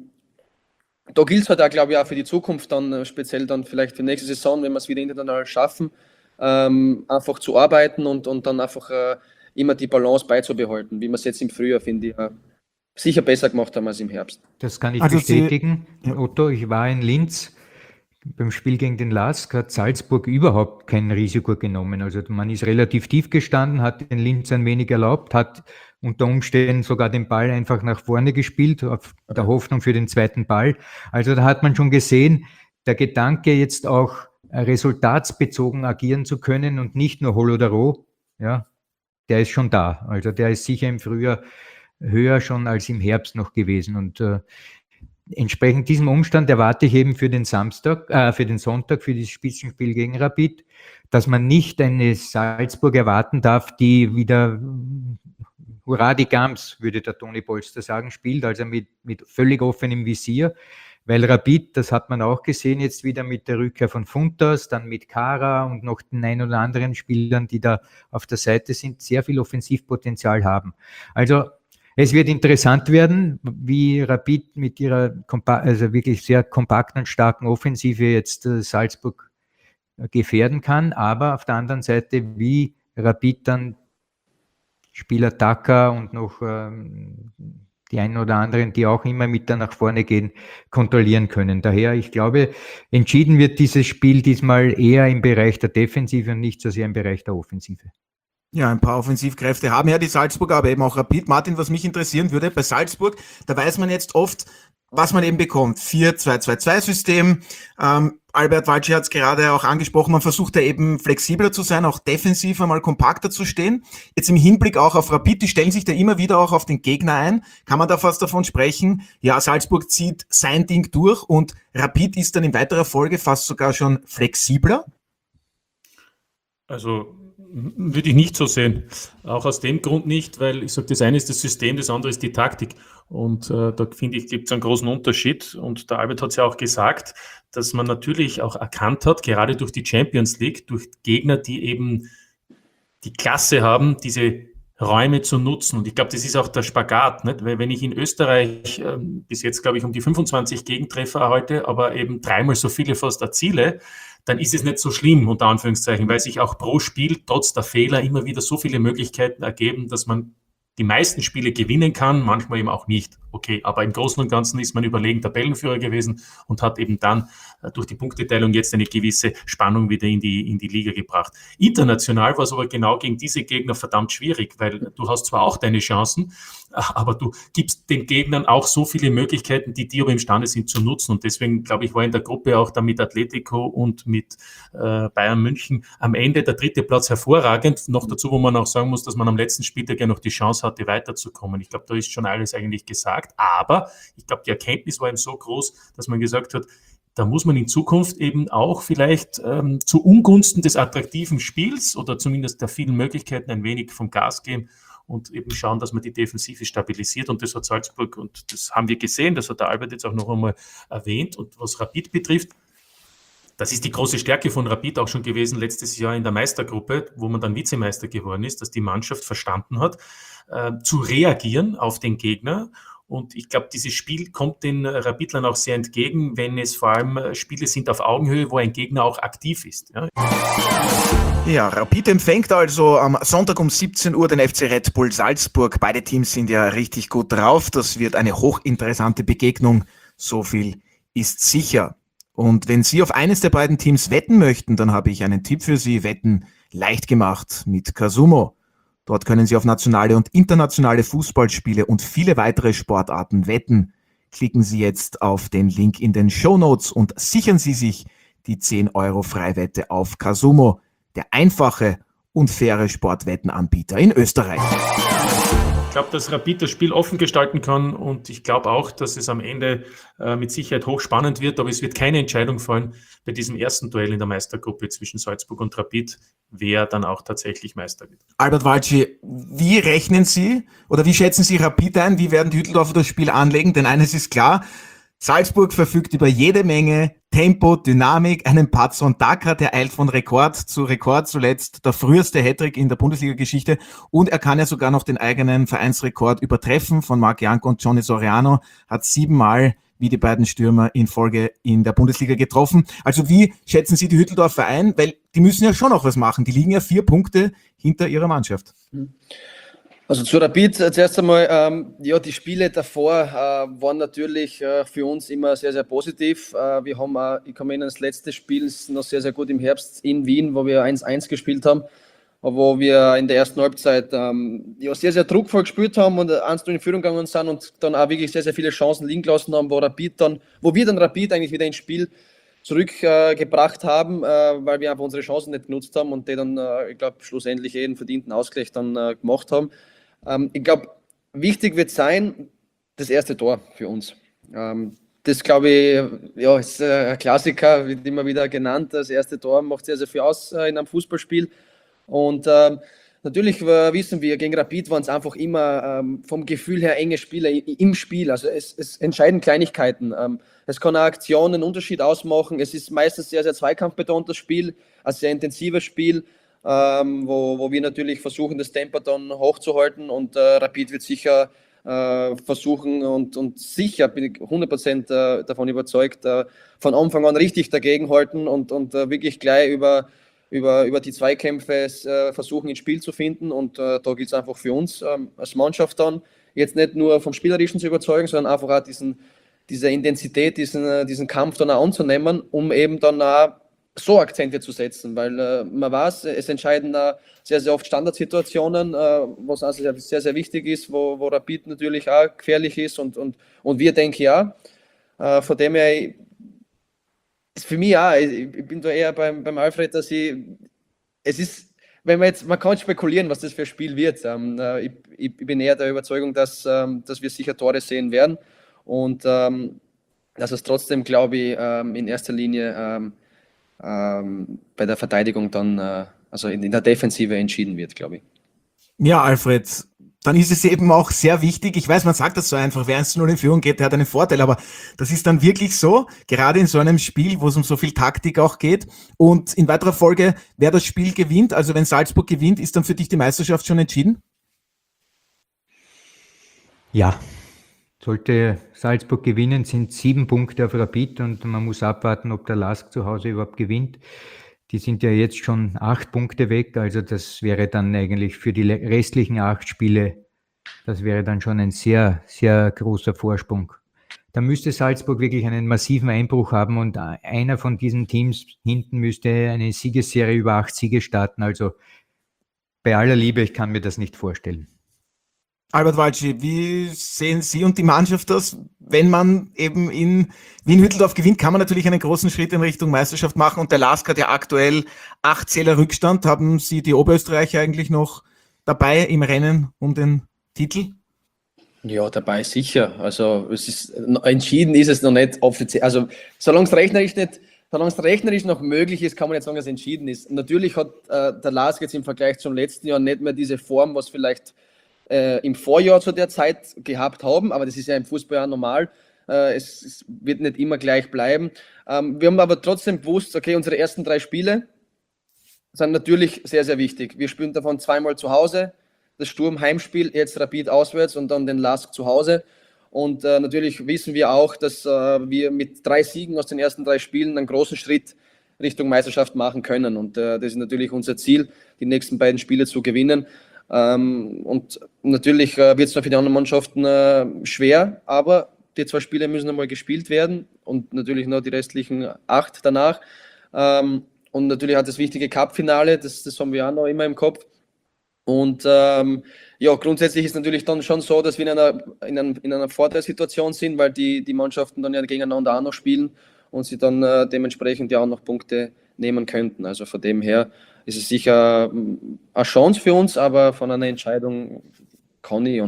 da gilt es halt auch, glaube ich, auch für die Zukunft dann, speziell dann vielleicht für nächste Saison, wenn wir es wieder international schaffen, einfach zu arbeiten und dann einfach immer die Balance beizubehalten, wie wir es jetzt im Frühjahr, finde ich, sicher besser gemacht haben als im Herbst. Das kann ich bestätigen, Otto. Ich war in Linz beim Spiel gegen den LASK, hat Salzburg überhaupt kein Risiko genommen. Also man ist relativ tief gestanden, hat den Linz ein wenig erlaubt, hat unter Umständen sogar den Ball einfach nach vorne gespielt, auf der Hoffnung für den zweiten Ball. Also da hat man schon gesehen, der Gedanke jetzt auch resultatsbezogen agieren zu können und nicht nur Hol oder Roh, ja, der ist schon da. Also der ist sicher im Frühjahr höher schon als im Herbst noch gewesen und entsprechend diesem Umstand erwarte ich eben für den Sonntag, für das Spitzenspiel gegen Rapid, dass man nicht eine Salzburg erwarten darf, die wieder Hurra die Gams, würde der Toni Polster sagen, spielt, also mit völlig offenem Visier. Weil Rapid, das hat man auch gesehen, jetzt wieder mit der Rückkehr von Funtas, dann mit Kara und noch den ein oder anderen Spielern, die da auf der Seite sind, sehr viel Offensivpotenzial haben. Also es wird interessant werden, wie Rapid mit ihrer also wirklich sehr kompakten und starken Offensive jetzt Salzburg gefährden kann, aber auf der anderen Seite, wie Rapid dann Spieler Taka und noch die einen oder anderen, die auch immer mit da nach vorne gehen, kontrollieren können. Daher, ich glaube, entschieden wird dieses Spiel diesmal eher im Bereich der Defensive und nicht so sehr im Bereich der Offensive. Ja, ein paar Offensivkräfte haben ja die Salzburger, aber eben auch Rapid. Martin, was mich interessieren würde, bei Salzburg, da weiß man jetzt oft, was man eben bekommt. 4-2-2-2-System. Albert Walci hat es gerade auch angesprochen, man versucht da eben flexibler zu sein, auch defensiv einmal kompakter zu stehen. Jetzt im Hinblick auch auf Rapid, die stellen sich da immer wieder auch auf den Gegner ein. Kann man da fast davon sprechen, ja, Salzburg zieht sein Ding durch und Rapid ist dann in weiterer Folge fast sogar schon flexibler? Also würde ich nicht so sehen. Auch aus dem Grund nicht, weil ich sage, das eine ist das System, das andere ist die Taktik. Und da finde ich, gibt es einen großen Unterschied. Und der Albert hat es ja auch gesagt, dass man natürlich auch erkannt hat, gerade durch die Champions League, durch Gegner, die eben die Klasse haben, diese Räume zu nutzen. Und ich glaube, das ist auch der Spagat, nicht? Weil wenn ich in Österreich bis jetzt, glaube ich, um die 25 Gegentreffer erhalte, aber eben dreimal so viele fast erziele, dann ist es nicht so schlimm, unter Anführungszeichen, weil sich auch pro Spiel trotz der Fehler immer wieder so viele Möglichkeiten ergeben, dass man die meisten Spiele gewinnen kann, manchmal eben auch nicht. Okay, aber im Großen und Ganzen ist man überlegen Tabellenführer gewesen und hat eben dann durch die Punkteteilung jetzt eine gewisse Spannung wieder in die Liga gebracht. International war es aber genau gegen diese Gegner verdammt schwierig, weil du hast zwar auch deine Chancen, aber du gibst den Gegnern auch so viele Möglichkeiten, die aber imstande sind zu nutzen. Und deswegen, glaube ich, war in der Gruppe auch dann mit Atletico und mit Bayern München am Ende der dritte Platz hervorragend. Noch dazu, wo man auch sagen muss, dass man am letzten Spieltag ja noch die Chance hatte, weiterzukommen. Ich glaube, da ist schon alles eigentlich gesagt. Aber ich glaube, die Erkenntnis war eben so groß, dass man gesagt hat, da muss man in Zukunft eben auch vielleicht zu Ungunsten des attraktiven Spiels oder zumindest der vielen Möglichkeiten ein wenig vom Gas gehen und eben schauen, dass man die Defensive stabilisiert. Und das hat Salzburg, und das haben wir gesehen, das hat der Albert jetzt auch noch einmal erwähnt. Und was Rapid betrifft, das ist die große Stärke von Rapid auch schon gewesen letztes Jahr in der Meistergruppe, wo man dann Vizemeister geworden ist, dass die Mannschaft verstanden hat, zu reagieren auf den Gegner. Und ich glaube, dieses Spiel kommt den Rapidlern auch sehr entgegen, wenn es vor allem Spiele sind auf Augenhöhe, wo ein Gegner auch aktiv ist. Ja. Ja, Rapid empfängt also am Sonntag um 17 Uhr den FC Red Bull Salzburg. Beide Teams sind ja richtig gut drauf. Das wird eine hochinteressante Begegnung. So viel ist sicher. Und wenn Sie auf eines der beiden Teams wetten möchten, dann habe ich einen Tipp für Sie. Wetten leicht gemacht mit Casumo. Dort können Sie auf nationale und internationale Fußballspiele und viele weitere Sportarten wetten. Klicken Sie jetzt auf den Link in den Shownotes und sichern Sie sich die 10 € Freiwette auf Casumo, der einfache und faire Sportwettenanbieter in Österreich. Ich glaube, dass Rapid das Spiel offen gestalten kann und ich glaube auch, dass es am Ende mit Sicherheit hochspannend wird, aber es wird keine Entscheidung fallen bei diesem ersten Duell in der Meistergruppe zwischen Salzburg und Rapid, wer dann auch tatsächlich Meister wird. Albert Walci, wie rechnen Sie oder wie schätzen Sie Rapid ein? Wie werden die Hütteldorfer das Spiel anlegen? Denn eines ist klar, Salzburg verfügt über jede Menge Tempo, Dynamik, einen Patson Daka, der eilt von Rekord zu Rekord, zuletzt der früheste Hattrick in der Bundesliga-Geschichte und er kann ja sogar noch den eigenen Vereinsrekord übertreffen von Marc Janko und Johnny Soriano, hat 7-mal wie die beiden Stürmer in Folge in der Bundesliga getroffen. Also wie schätzen Sie die Hütteldorfer ein? Weil die müssen ja schon noch was machen, die liegen ja 4 Punkte hinter ihrer Mannschaft. Also zu Rapid zuerst einmal, ja, die Spiele davor waren natürlich für uns immer sehr, sehr positiv. Wir haben, ich kann mich erinnern, das letzte Spiel ist noch sehr, sehr gut im Herbst in Wien, wo wir 1-1 gespielt haben, wo wir in der ersten Halbzeit ja, sehr, sehr druckvoll gespielt haben und 1-0 in Führung gegangen sind und dann auch wirklich sehr, sehr viele Chancen liegen gelassen haben, wo wir dann Rapid eigentlich wieder ins Spiel zurückgebracht haben, weil wir einfach unsere Chancen nicht genutzt haben und die dann, ich glaube, schlussendlich einen verdienten Ausgleich dann gemacht haben. Ich glaube, wichtig wird sein, das erste Tor für uns. Das, glaube ich, ja, ist ein Klassiker, wird immer wieder genannt. Das erste Tor macht sehr, sehr viel aus in einem Fußballspiel. Und natürlich wissen wir, gegen Rapid waren es einfach immer vom Gefühl her enge Spieler im Spiel. Also es entscheiden Kleinigkeiten. Es kann eine Aktion einen Unterschied ausmachen. Es ist meistens sehr, sehr zweikampfbetontes Spiel, ein sehr intensives Spiel, wo wir natürlich versuchen, das Tempo dann hochzuhalten, und Rapid wird sicher versuchen und sicher, bin ich 100% davon überzeugt, von Anfang an richtig dagegenhalten und wirklich gleich über die Zweikämpfe versuchen ins Spiel zu finden, und da gilt es einfach für uns als Mannschaft dann, jetzt nicht nur vom Spielerischen zu überzeugen, sondern einfach auch diese Intensität, diesen Kampf dann auch anzunehmen, um eben dann auch so Akzente zu setzen, weil man weiß, es entscheiden sehr, sehr oft Standardsituationen, was also sehr, sehr wichtig ist, wo Rapid natürlich auch gefährlich ist, und wir denken ja. Von dem her ist für mich auch, ich bin da eher beim Alfred, dass es ist, man kann spekulieren, was das für ein Spiel wird. Ich bin eher der Überzeugung, dass wir sicher Tore sehen werden, und dass es trotzdem, glaube ich, in erster Linie bei der Verteidigung dann, also in der Defensive entschieden wird, glaube ich. Ja, Alfred, dann ist es eben auch sehr wichtig. Ich weiß, man sagt das so einfach, wer 1:0 in Führung geht, der hat einen Vorteil, aber das ist dann wirklich so, gerade in so einem Spiel, wo es um so viel Taktik auch geht. Und in weiterer Folge, wer das Spiel gewinnt, also wenn Salzburg gewinnt, ist dann für dich die Meisterschaft schon entschieden? Ja, sollte Salzburg gewinnen, sind 7 Punkte auf Rapid, und man muss abwarten, ob der LASK zu Hause überhaupt gewinnt. Die sind ja jetzt schon 8 Punkte weg, also das wäre dann eigentlich für die restlichen 8 Spiele, das wäre dann schon ein sehr, sehr großer Vorsprung. Da müsste Salzburg wirklich einen massiven Einbruch haben, und einer von diesen Teams hinten müsste eine Siegesserie über 8 Siege starten. Also bei aller Liebe, ich kann mir das nicht vorstellen. Albert Walci, wie sehen Sie und die Mannschaft das? Wenn man eben in Wien-Hütteldorf gewinnt, kann man natürlich einen großen Schritt in Richtung Meisterschaft machen, und der LASK hat ja aktuell 8 Zähler Rückstand. Haben Sie die Oberösterreicher eigentlich noch dabei im Rennen um den Titel? Ja, dabei sicher. Also entschieden ist es noch nicht offiziell. Also solange es rechnerisch noch möglich ist, kann man jetzt sagen, dass es entschieden ist. Natürlich hat der LASK jetzt im Vergleich zum letzten Jahr nicht mehr diese Form, was vielleicht im Vorjahr zu der Zeit gehabt haben, aber das ist ja im Fußball auch normal. Es wird nicht immer gleich bleiben. Wir haben aber trotzdem gewusst, okay, unsere ersten 3 Spiele sind natürlich sehr, sehr wichtig. Wir spielen davon 2-mal zu Hause, das Sturm Heimspiel, jetzt Rapid auswärts und dann den LASK zu Hause. Und natürlich wissen wir auch, dass wir mit 3 Siegen aus den ersten 3 Spielen einen großen Schritt Richtung Meisterschaft machen können. Und das ist natürlich unser Ziel, die nächsten beiden Spiele zu gewinnen. Und natürlich wird es noch für die anderen Mannschaften schwer, aber die 2 Spiele müssen einmal gespielt werden, und natürlich noch die restlichen 8 danach. Und natürlich hat das wichtige Cup-Finale, das haben wir auch noch immer im Kopf. Und ja, grundsätzlich ist natürlich dann schon so, dass wir in einer Vorteilssituation sind, weil die Mannschaften dann ja gegeneinander auch noch spielen und sie dann dementsprechend ja auch noch Punkte nehmen könnten. Also von dem her ist es sicher eine Chance für uns, aber von einer Entscheidung kann ich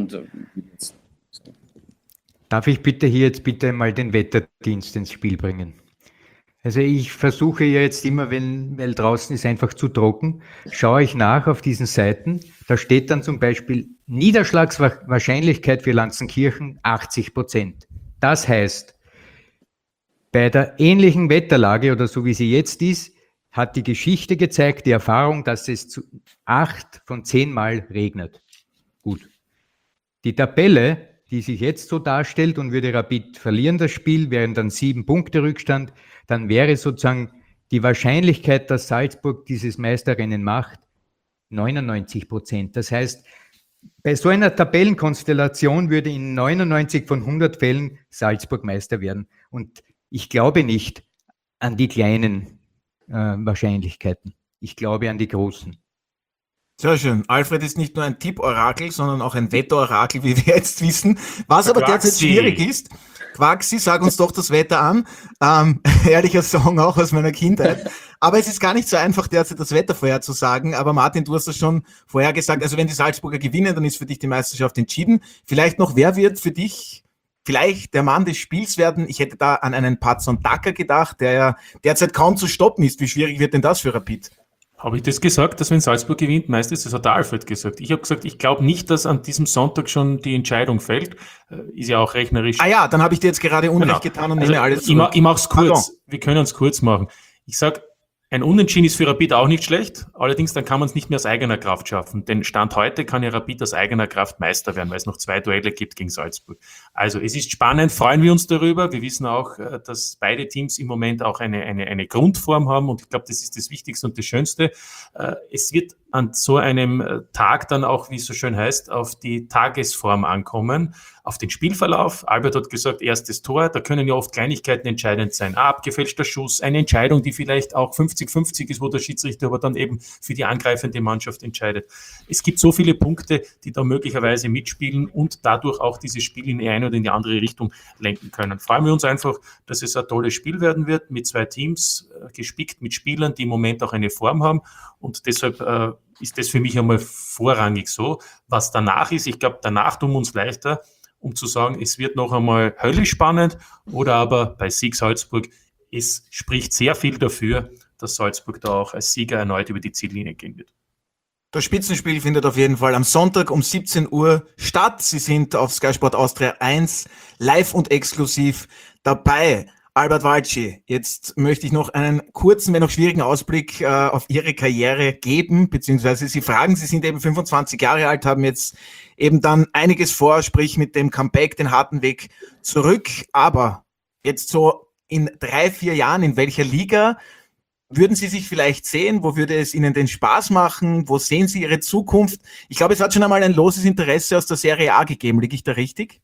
Darf ich bitte mal den Wetterdienst ins Spiel bringen? Also ich versuche ja jetzt immer, weil draußen ist einfach zu trocken, schaue ich nach auf diesen Seiten, da steht dann zum Beispiel Niederschlagswahrscheinlichkeit für Lanzenkirchen 80%. Das heißt, bei der ähnlichen Wetterlage oder so wie sie jetzt ist, hat die Geschichte gezeigt, die Erfahrung, dass es zu 8 von 10 Mal regnet. Gut. Die Tabelle, die sich jetzt so darstellt, und würde Rapid verlieren das Spiel, wären dann 7 Punkte Rückstand, dann wäre sozusagen die Wahrscheinlichkeit, dass Salzburg dieses Meisterrennen macht, 99%. Das heißt, bei so einer Tabellenkonstellation würde in 99 von 100 Fällen Salzburg Meister werden. Und ich glaube nicht an die kleinen Wahrscheinlichkeiten. Ich glaube an die großen. Sehr schön. Alfred ist nicht nur ein Tipp-Orakel, sondern auch ein Wetter-Orakel, wie wir jetzt wissen. Was aber derzeit schwierig ist, Quaxi, sag uns doch das Wetter an. Ehrlicher Song auch aus meiner Kindheit. Aber es ist gar nicht so einfach, derzeit das Wetter vorherzusagen. Aber Martin, du hast das schon vorher gesagt. Also wenn die Salzburger gewinnen, dann ist für dich die Meisterschaft entschieden. Vielleicht noch, wer wird für dich vielleicht der Mann des Spiels werden? Ich hätte da an einen Patson Daka gedacht, der ja derzeit kaum zu stoppen ist. Wie schwierig wird denn das für Rapid? Habe ich das gesagt, dass wenn Salzburg gewinnt, meistens, das hat der Alfred gesagt. Ich habe gesagt, ich glaube nicht, dass an diesem Sonntag schon die Entscheidung fällt. Ist ja auch rechnerisch. Ah ja, dann habe ich dir jetzt gerade Unrecht getan und nehme alles zurück. Ich mache es kurz. Wir können es kurz machen. Ich sage, ein Unentschieden ist für Rapid auch nicht schlecht, allerdings dann kann man es nicht mehr aus eigener Kraft schaffen, denn Stand heute kann ja Rapid aus eigener Kraft Meister werden, weil es noch 2 Duelle gibt gegen Salzburg. Also es ist spannend, freuen wir uns darüber. Wir wissen auch, dass beide Teams im Moment auch eine Grundform haben und ich glaube, das ist das Wichtigste und das Schönste. Es wird an so einem Tag dann auch, wie es so schön heißt, auf die Tagesform ankommen, auf den Spielverlauf. Albert hat gesagt, erstes Tor, da können ja oft Kleinigkeiten entscheidend sein. Abgefälschter Schuss, eine Entscheidung, die vielleicht auch 50-50 ist, wo der Schiedsrichter aber dann eben für die angreifende Mannschaft entscheidet. Es gibt so viele Punkte, die da möglicherweise mitspielen und dadurch auch dieses Spiel in die eine oder in die andere Richtung lenken können. Freuen wir uns einfach, dass es ein tolles Spiel werden wird, mit 2 Teams, gespickt mit Spielern, die im Moment auch eine Form haben und deshalb ist das für mich einmal vorrangig so. Was danach ist, ich glaube, danach tun wir uns leichter, um zu sagen, es wird noch einmal höllisch spannend oder aber bei Sieg Salzburg, es spricht sehr viel dafür, dass Salzburg da auch als Sieger erneut über die Ziellinie gehen wird. Das Spitzenspiel findet auf jeden Fall am Sonntag um 17 Uhr statt. Sie sind auf Sky Sport Austria 1 live und exklusiv dabei. Albert Walci, jetzt möchte ich noch einen kurzen, wenn auch schwierigen Ausblick auf Ihre Karriere geben, beziehungsweise Sie fragen, Sie sind eben 25 Jahre alt, haben jetzt eben dann einiges vor, sprich mit dem Comeback, den harten Weg zurück, aber jetzt so in 3-4 Jahren, in welcher Liga würden Sie sich vielleicht sehen? Wo würde es Ihnen den Spaß machen? Wo sehen Sie Ihre Zukunft? Ich glaube, es hat schon einmal ein loses Interesse aus der Serie A gegeben, liege ich da richtig?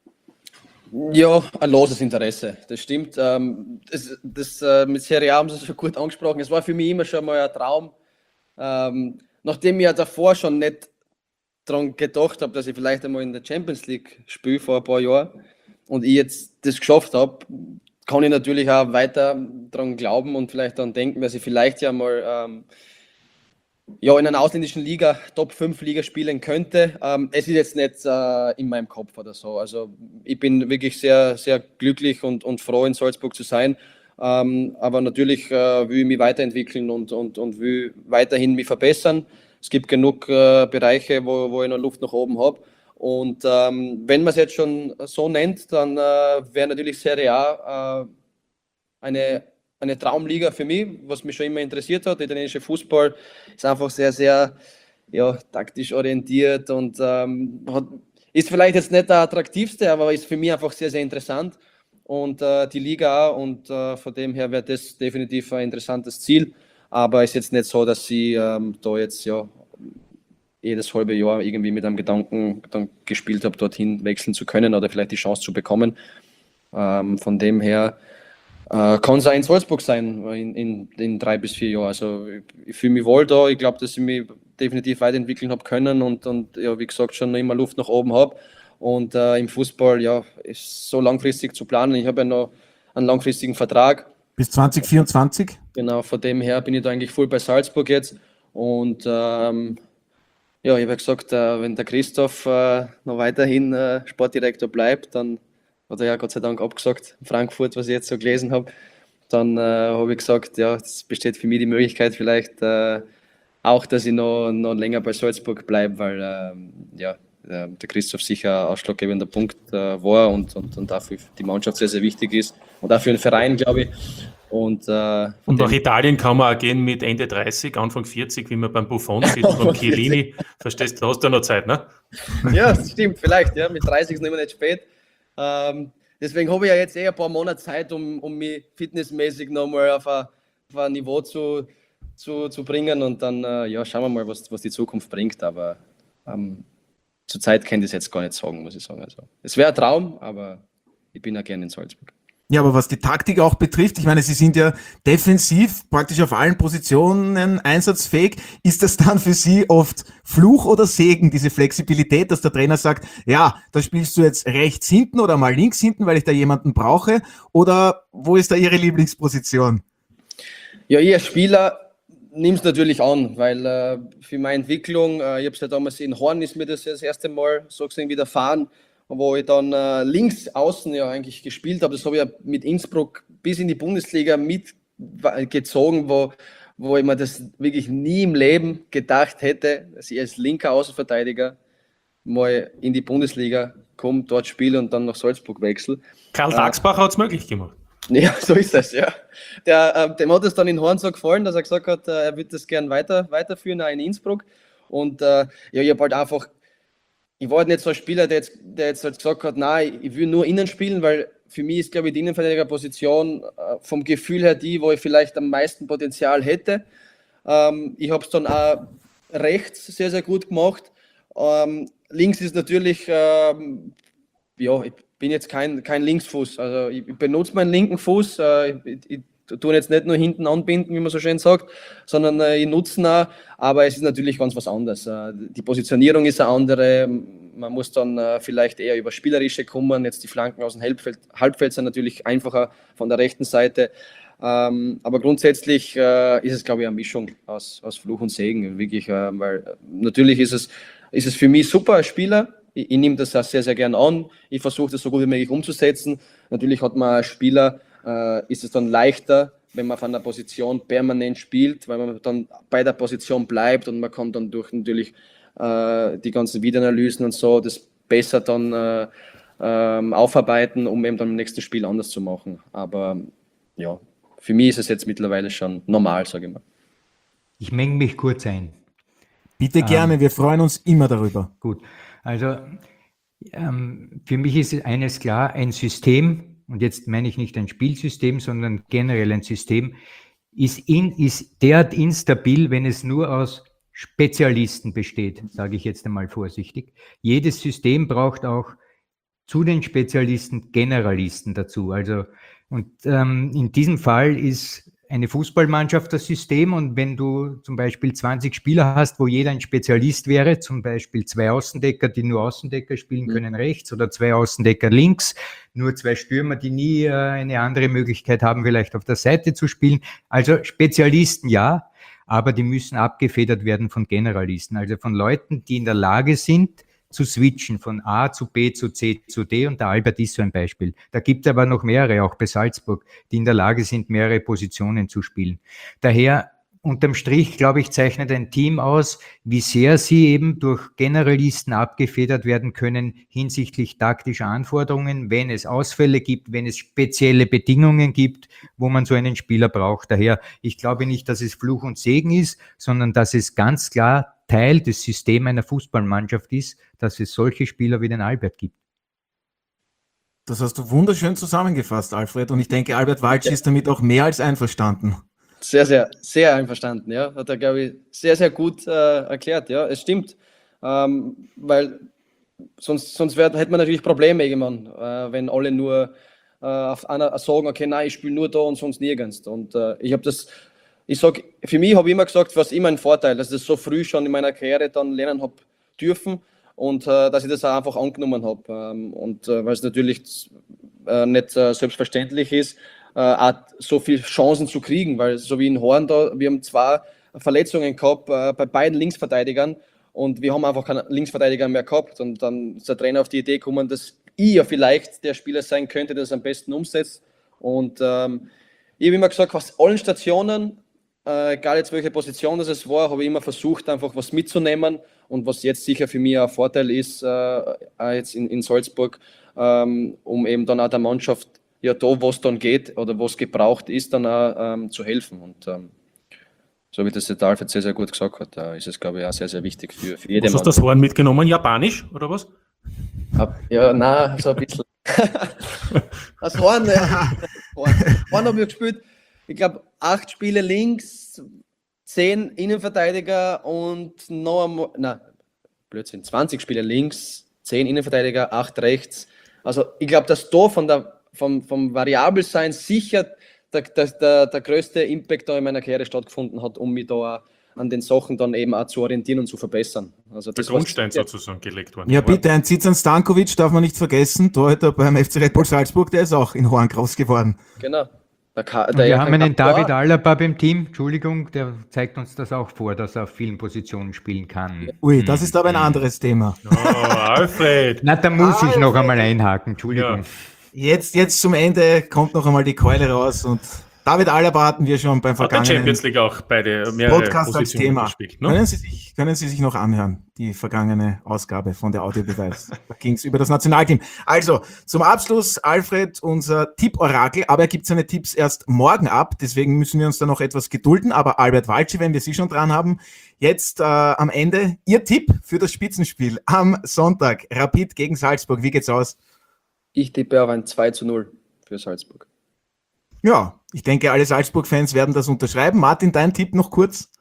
Ja, ein loses Interesse, das stimmt. Das mit Serie A haben Sie schon gut angesprochen. Es war für mich immer schon mal ein Traum. Nachdem ich ja davor schon nicht daran gedacht habe, dass ich vielleicht einmal in der Champions League spiele vor ein paar Jahren und ich jetzt das geschafft habe, kann ich natürlich auch weiter daran glauben und vielleicht daran denken, dass ich vielleicht ja mal in einer ausländischen Liga, Top 5 Liga spielen könnte. Es ist jetzt nicht in meinem Kopf oder so. Also ich bin wirklich sehr, sehr glücklich und froh, in Salzburg zu sein. Aber natürlich will ich mich weiterentwickeln und will weiterhin mich verbessern. Es gibt genug Bereiche, wo ich noch Luft nach oben habe. Und wenn man es jetzt schon so nennt, dann wäre natürlich Serie A eine Traumliga für mich, was mich schon immer interessiert hat. Der italienische Fußball ist einfach sehr, sehr taktisch orientiert und ist vielleicht jetzt nicht der attraktivste, aber ist für mich einfach sehr, sehr interessant. Und die Liga auch und von dem her wäre das definitiv ein interessantes Ziel. Aber es ist jetzt nicht so, dass ich da jetzt jedes halbe Jahr irgendwie mit einem Gedanken dann gespielt habe, dorthin wechseln zu können oder vielleicht die Chance zu bekommen. Von dem her kann es auch in Salzburg sein in 3 bis 4 Jahren. Also ich fühle mich wohl da. Ich glaube, dass ich mich definitiv weiterentwickeln habe können und wie gesagt schon noch immer Luft nach oben habe. Und im Fußball ist so langfristig zu planen. Ich habe ja noch einen langfristigen Vertrag. Bis 2024? Genau, von dem her bin ich da eigentlich voll bei Salzburg jetzt. Und ich habe ja gesagt, wenn der Christoph noch weiterhin Sportdirektor bleibt, dann hat er ja Gott sei Dank abgesagt, in Frankfurt, was ich jetzt so gelesen habe. Dann habe ich gesagt, es besteht für mich die Möglichkeit vielleicht auch, dass ich noch länger bei Salzburg bleibe, weil der Christoph sicher ein ausschlaggebender Punkt war und dafür die Mannschaft sehr, sehr wichtig ist und auch für den Verein, glaube ich. Und nach Italien kann man auch gehen mit Ende 30, Anfang 40, wie man beim Buffon sieht, beim Chiellini. Verstehst du, hast du noch Zeit, ne? Ja, das stimmt, vielleicht. Ja, mit 30 ist noch immer nicht spät. Deswegen habe ich ja jetzt ein paar Monate Zeit, um mich fitnessmäßig nochmal auf ein Niveau zu bringen. Und dann schauen wir mal, was die Zukunft bringt. Aber zurzeit kann ich das jetzt gar nicht sagen, muss ich sagen. Also, es wäre ein Traum, aber ich bin ja gerne in Salzburg. Ja, aber was die Taktik auch betrifft, ich meine, Sie sind ja defensiv praktisch auf allen Positionen einsatzfähig. Ist das dann für Sie oft Fluch oder Segen, diese Flexibilität, dass der Trainer sagt, ja, da spielst du jetzt rechts hinten oder mal links hinten, weil ich da jemanden brauche? Oder wo ist da Ihre Lieblingsposition? Ja, ich als Spieler nehme es natürlich an, weil für meine Entwicklung, ich habe es ja damals in Horn, ist mir das erste Mal so gesehen widerfahren, wo ich dann links außen eigentlich gespielt habe. Das habe ich ja mit Innsbruck bis in die Bundesliga mitgezogen, wo wo ich mir das wirklich nie im Leben gedacht hätte, dass ich als linker Außenverteidiger mal in die Bundesliga komme, dort spiele und dann nach Salzburg wechsle. Karl Daxbacher hat es möglich gemacht. Ja, so ist das, ja. Dem hat es dann in Horn so gefallen, dass er gesagt hat, er würde das gern weiterführen, auch in Innsbruck. Und ja, ich habe halt einfach, ich war halt nicht so ein Spieler, der jetzt halt gesagt hat, nein, ich will nur innen spielen, weil für mich ist, glaube ich, die Innenverteidigerposition vom Gefühl her die, wo ich vielleicht am meisten Potenzial hätte. Ich habe es dann auch rechts sehr, sehr gut gemacht. Links ist natürlich, ja, ich bin jetzt kein Linksfuß. Also ich benutze meinen linken Fuß. Ich tue jetzt nicht nur hinten anbinden, wie man so schön sagt, sondern ich nutze ihn auch. Aber es ist natürlich ganz was anderes. Die Positionierung ist eine andere. Man muss dann vielleicht eher über Spielerische kommen. Jetzt die Flanken aus dem Halbfeld sind natürlich einfacher von der rechten Seite. Aber grundsätzlich ist es, glaube ich, eine Mischung aus Fluch und Segen. Wirklich, weil natürlich ist es für mich super als Spieler. Ich nehme das auch sehr, sehr gern an. Ich versuche das so gut wie möglich umzusetzen. Natürlich hat man als Spieler, ist es dann leichter, wenn man auf einer Position permanent spielt, weil man dann bei der Position bleibt und man kann dann durch natürlich die ganzen Videoanalysen und so das besser dann aufarbeiten, um eben dann im nächsten Spiel anders zu machen. Aber ja, für mich ist es jetzt mittlerweile schon normal, sage ich mal. Ich menge mich kurz ein. Bitte gerne, wir freuen uns immer darüber. Gut, also für mich ist eines klar, ein System, und jetzt meine ich nicht ein Spielsystem, sondern generell ein System, ist derart instabil, wenn es nur aus Spezialisten besteht, sage ich jetzt einmal vorsichtig. Jedes System braucht auch zu den Spezialisten Generalisten dazu. Also, und in diesem Fall ist eine Fußballmannschaft das System, und wenn du zum Beispiel 20 Spieler hast, wo jeder ein Spezialist wäre, zum Beispiel 2 Außendecker, die nur Außendecker spielen können rechts, oder 2 Außendecker links, nur 2 Stürmer, die nie eine andere Möglichkeit haben, vielleicht auf der Seite zu spielen. Also Spezialisten ja, aber die müssen abgefedert werden von Generalisten, also von Leuten, die in der Lage sind, zu switchen von A zu B zu C zu D, und der Albert ist so ein Beispiel. Da gibt es aber noch mehrere, auch bei Salzburg, die in der Lage sind, mehrere Positionen zu spielen. Daher, unterm Strich, glaube ich, zeichnet ein Team aus, wie sehr sie eben durch Generalisten abgefedert werden können hinsichtlich taktischer Anforderungen, wenn es Ausfälle gibt, wenn es spezielle Bedingungen gibt, wo man so einen Spieler braucht. Daher, ich glaube nicht, dass es Fluch und Segen ist, sondern dass es ganz klar Teil des Systems einer Fußballmannschaft ist, dass es solche Spieler wie den Albert gibt. Das hast du wunderschön zusammengefasst, Alfred. Und ich denke, Albert Walci ist damit auch mehr als einverstanden. Sehr, sehr, sehr einverstanden, ja. Hat er, glaube ich, sehr, sehr gut erklärt, ja. Es stimmt, weil sonst hätte man natürlich Probleme irgendwann, wenn alle nur auf einer sagen, okay, nein, ich spiele nur da und sonst nirgends. Und für mich habe ich immer gesagt, was immer ein Vorteil, dass ich das so früh schon in meiner Karriere dann lernen habe dürfen und dass ich das auch einfach angenommen habe. Und weil es natürlich nicht selbstverständlich ist, auch so viele Chancen zu kriegen, weil so wie in Horn da, wir haben 2 Verletzungen gehabt bei beiden Linksverteidigern und wir haben einfach keinen Linksverteidiger mehr gehabt, und dann ist der Trainer auf die Idee gekommen, dass ich ja vielleicht der Spieler sein könnte, der das am besten umsetzt. Und ich habe immer gesagt, aus allen Stationen, egal jetzt welche Position das es war, habe ich immer versucht, einfach was mitzunehmen, und was jetzt sicher für mich ein Vorteil ist, jetzt in Salzburg, um eben dann auch der Mannschaft, ja, da, wo es dann geht oder wo es gebraucht ist, dann auch zu helfen. Und so wie das der Alfred sehr, sehr gut gesagt hat, ist es, glaube ich, auch sehr, sehr wichtig für jede Was hast du das Horn mitgenommen? Japanisch oder was? Ja, nein, so ein bisschen. Das Horn, Horn habe ich gespielt, ich glaube, 8 Spiele links, 10 Innenverteidiger und noch einmal, nein, Blödsinn, 20 Spiele links, 10 Innenverteidiger, 8 rechts. Also ich glaube, dass da vom Variabelsein sicher der größte Impact da in meiner Karriere stattgefunden hat, um mich da an den Sachen dann eben auch zu orientieren und zu verbessern. Also der Grundstein sozusagen gelegt worden. Ja, bitte, ein Zizan Stankovic darf man nicht vergessen, Torhüter beim FC Red Bull Salzburg, der ist auch in Horn groß geworden. Genau. Wir haben einen David Alaba beim Team, Entschuldigung, der zeigt uns das auch vor, dass er auf vielen Positionen spielen kann. Ui, das ist aber ein anderes Thema. Oh, Alfred! Na, da muss ich noch einmal einhaken, Entschuldigung. Ja. Jetzt zum Ende kommt noch einmal die Keule raus und David Alaba hatten wir schon beim Hat der vergangenen Champions League auch beide mehrere Podcast als Positionen Thema. gespielt. Ne? Können Sie sich noch anhören, die vergangene Ausgabe von der Audiobeweis. Da ging es über das Nationalteam. Also, zum Abschluss, Alfred, unser Tipp-Orakel, aber er gibt seine Tipps erst morgen ab, deswegen müssen wir uns da noch etwas gedulden, aber Albert Walci, wenn wir Sie schon dran haben, jetzt am Ende Ihr Tipp für das Spitzenspiel am Sonntag, Rapid gegen Salzburg, wie geht's aus? Ich tippe auf ein 2:0 für Salzburg. Ja, ich denke, alle Salzburg-Fans werden das unterschreiben. Martin, dein Tipp noch kurz?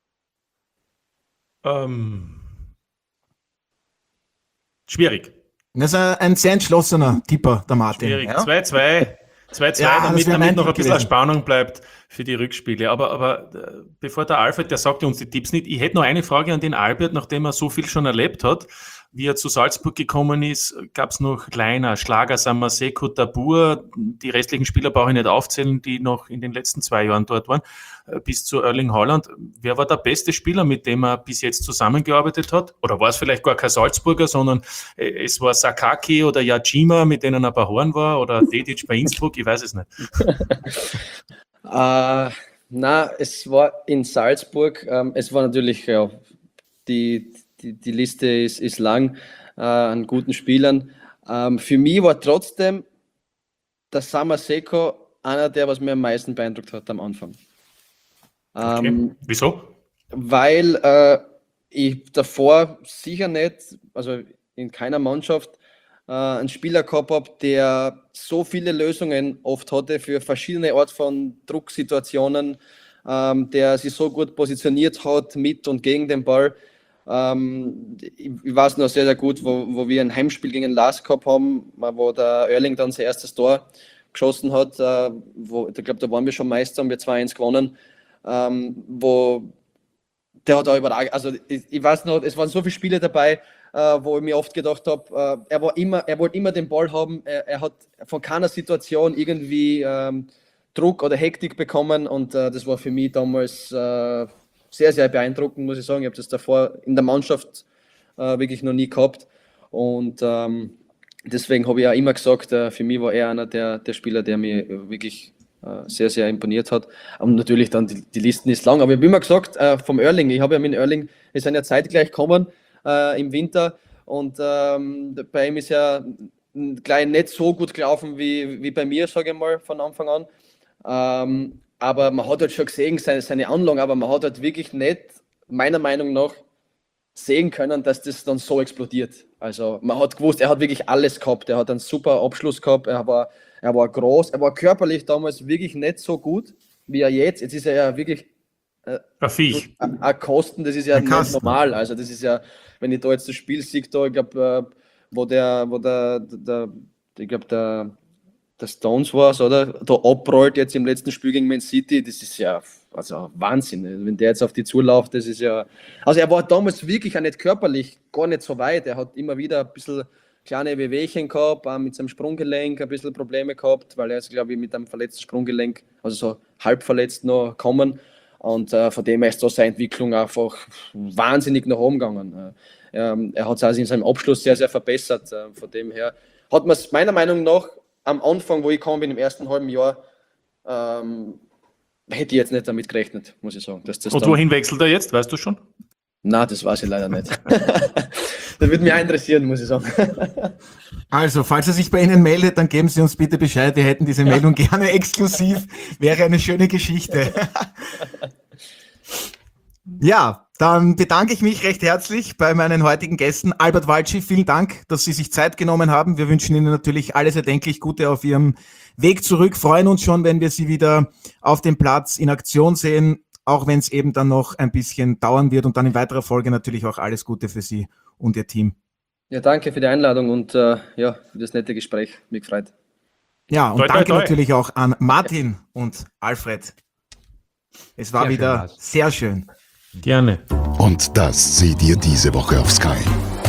Schwierig. Das ist ein sehr entschlossener Tipper, der Martin. Schwierig. Ja? 2-2. 2-2, Ja, das wäre mein damit noch ein Tipp bisschen gewesen. Spannung bleibt für die Rückspiele. Aber bevor der Alfred, der sagt ja uns die Tipps nicht, ich hätte noch eine Frage an den Albert, nachdem er so viel schon erlebt hat. Wie er zu Salzburg gekommen ist, gab es noch kleiner Schlager, Samaseko, Tabur. Die restlichen Spieler brauche ich nicht aufzählen, die noch in den letzten 2 Jahren dort waren, bis zu Erling Haaland. Wer war der beste Spieler, mit dem er bis jetzt zusammengearbeitet hat? Oder war es vielleicht gar kein Salzburger, sondern es war Sakaki oder Yajima, mit denen er bei Horn war, oder Dedic bei Innsbruck, ich weiß es nicht. Na, es war in Salzburg. Es war natürlich, ja, die Liste ist lang an guten Spielern. Für mich war trotzdem der Samaseko einer der, was mir am meisten beeindruckt hat am Anfang. Okay. Wieso? Weil ich davor sicher nicht, also in keiner Mannschaft, einen Spieler gehabt habe, der so viele Lösungen oft hatte für verschiedene Art von Drucksituationen, der sich so gut positioniert hat mit und gegen den Ball. Ich weiß noch sehr, sehr gut, wo wir ein Heimspiel gegen Lask gehabt haben, wo der Erling dann sein erstes Tor geschossen hat. Ich glaube, da waren wir schon Meister, haben wir 2-1 gewonnen. Wo der hat auch überragend, also ich weiß noch, es waren so viele Spiele dabei, wo ich mir oft gedacht habe, er wollte immer den Ball haben, er hat von keiner Situation irgendwie Druck oder Hektik bekommen, und das war für mich damals sehr, sehr beeindruckend, muss ich sagen. Ich habe das davor in der Mannschaft wirklich noch nie gehabt, und deswegen habe ich auch immer gesagt, für mich war er einer der Spieler, der mir wirklich sehr, sehr imponiert hat. Und natürlich dann, die Listen ist lang, aber ich habe immer gesagt, vom Erling, ich habe ja mit Erling, wir sind ja zeitgleich gekommen im Winter, und bei ihm ist ja gleich nicht so gut gelaufen wie bei mir, sage ich mal, von Anfang an. Aber man hat halt schon gesehen, seine Anlagen, aber man hat halt wirklich nicht, meiner Meinung nach, sehen können, dass das dann so explodiert. Also man hat gewusst, er hat wirklich alles gehabt. Er hat einen super Abschluss gehabt, er war groß, er war körperlich damals wirklich nicht so gut, wie er jetzt. Jetzt ist er ja wirklich ein Viech. Ein Kosten, das ist ja nicht normal. Also das ist ja, wenn ich da jetzt das Spiel sehe, da, ich glaube, wo der Stones war es, oder? Da abrollt jetzt im letzten Spiel gegen Man City, das ist ja also Wahnsinn. Wenn der jetzt auf die zuläuft, das ist ja. Also er war damals wirklich auch nicht körperlich gar nicht so weit. Er hat immer wieder ein bisschen kleine Wehwehchen gehabt, auch mit seinem Sprunggelenk ein bisschen Probleme gehabt, weil er ist, glaube ich, mit einem verletzten Sprunggelenk, also so halb verletzt noch gekommen. Und von dem her ist da seine Entwicklung einfach wahnsinnig nach oben gegangen. Er hat es also in seinem Abschluss sehr, sehr verbessert. Von dem her hat man es meiner Meinung nach am Anfang, wo ich gekommen bin, im ersten halben Jahr, hätte ich jetzt nicht damit gerechnet, muss ich sagen. Dass das und wohin wechselt er jetzt, weißt du schon? Nein, das weiß ich leider nicht. Das würde mich auch interessieren, muss ich sagen. Also, falls er sich bei Ihnen meldet, dann geben Sie uns bitte Bescheid. Wir hätten diese Meldung gerne exklusiv. Wäre eine schöne Geschichte. Ja, dann bedanke ich mich recht herzlich bei meinen heutigen Gästen. Albert Walci, vielen Dank, dass Sie sich Zeit genommen haben. Wir wünschen Ihnen natürlich alles erdenklich Gute auf Ihrem Weg zurück. Freuen uns schon, wenn wir Sie wieder auf dem Platz in Aktion sehen, auch wenn es eben dann noch ein bisschen dauern wird, und dann in weiterer Folge natürlich auch alles Gute für Sie und Ihr Team. Ja, danke für die Einladung und für das nette Gespräch. Mich gefreut. Ja, und danke natürlich auch an Martin und Alfred. Es war wieder sehr schön. Gerne. Und das seht ihr diese Woche auf Sky.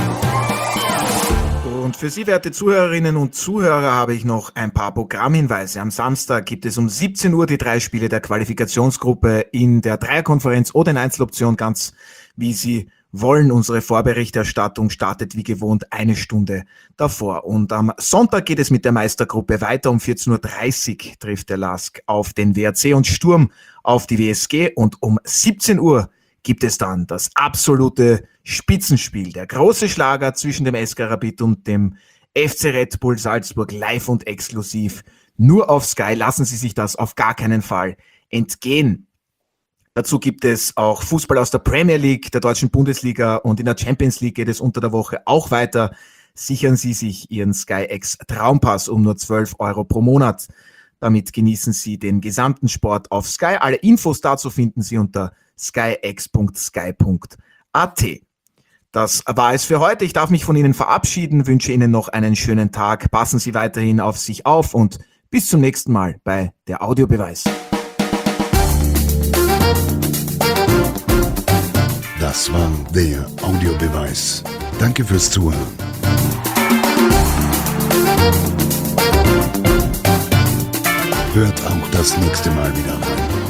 Und für Sie, werte Zuhörerinnen und Zuhörer, habe ich noch ein paar Programmhinweise. Am Samstag gibt es um 17 Uhr die 3 Spiele der Qualifikationsgruppe in der Dreierkonferenz oder in Einzeloption, ganz wie Sie wollen. Unsere Vorberichterstattung startet wie gewohnt eine Stunde davor. Und am Sonntag geht es mit der Meistergruppe weiter. Um 14.30 Uhr trifft der LASK auf den WRC und Sturm auf die WSG. Und um 17 Uhr gibt es dann das absolute Spitzenspiel. Der große Schlager zwischen dem SK Rapid und dem FC Red Bull Salzburg, live und exklusiv. Nur auf Sky. Lassen Sie sich das auf gar keinen Fall entgehen. Dazu gibt es auch Fußball aus der Premier League, der deutschen Bundesliga, und in der Champions League geht es unter der Woche auch weiter. Sichern Sie sich Ihren SkyX Traumpass um nur 12 Euro pro Monat. Damit genießen Sie den gesamten Sport auf Sky. Alle Infos dazu finden Sie unter skyx.sky.at. Das war es für heute. Ich darf mich von Ihnen verabschieden, wünsche Ihnen noch einen schönen Tag. Passen Sie weiterhin auf sich auf und bis zum nächsten Mal bei der Audiobeweis. Das war der Audiobeweis. Danke fürs Zuhören. Hört auch das nächste Mal wieder rein.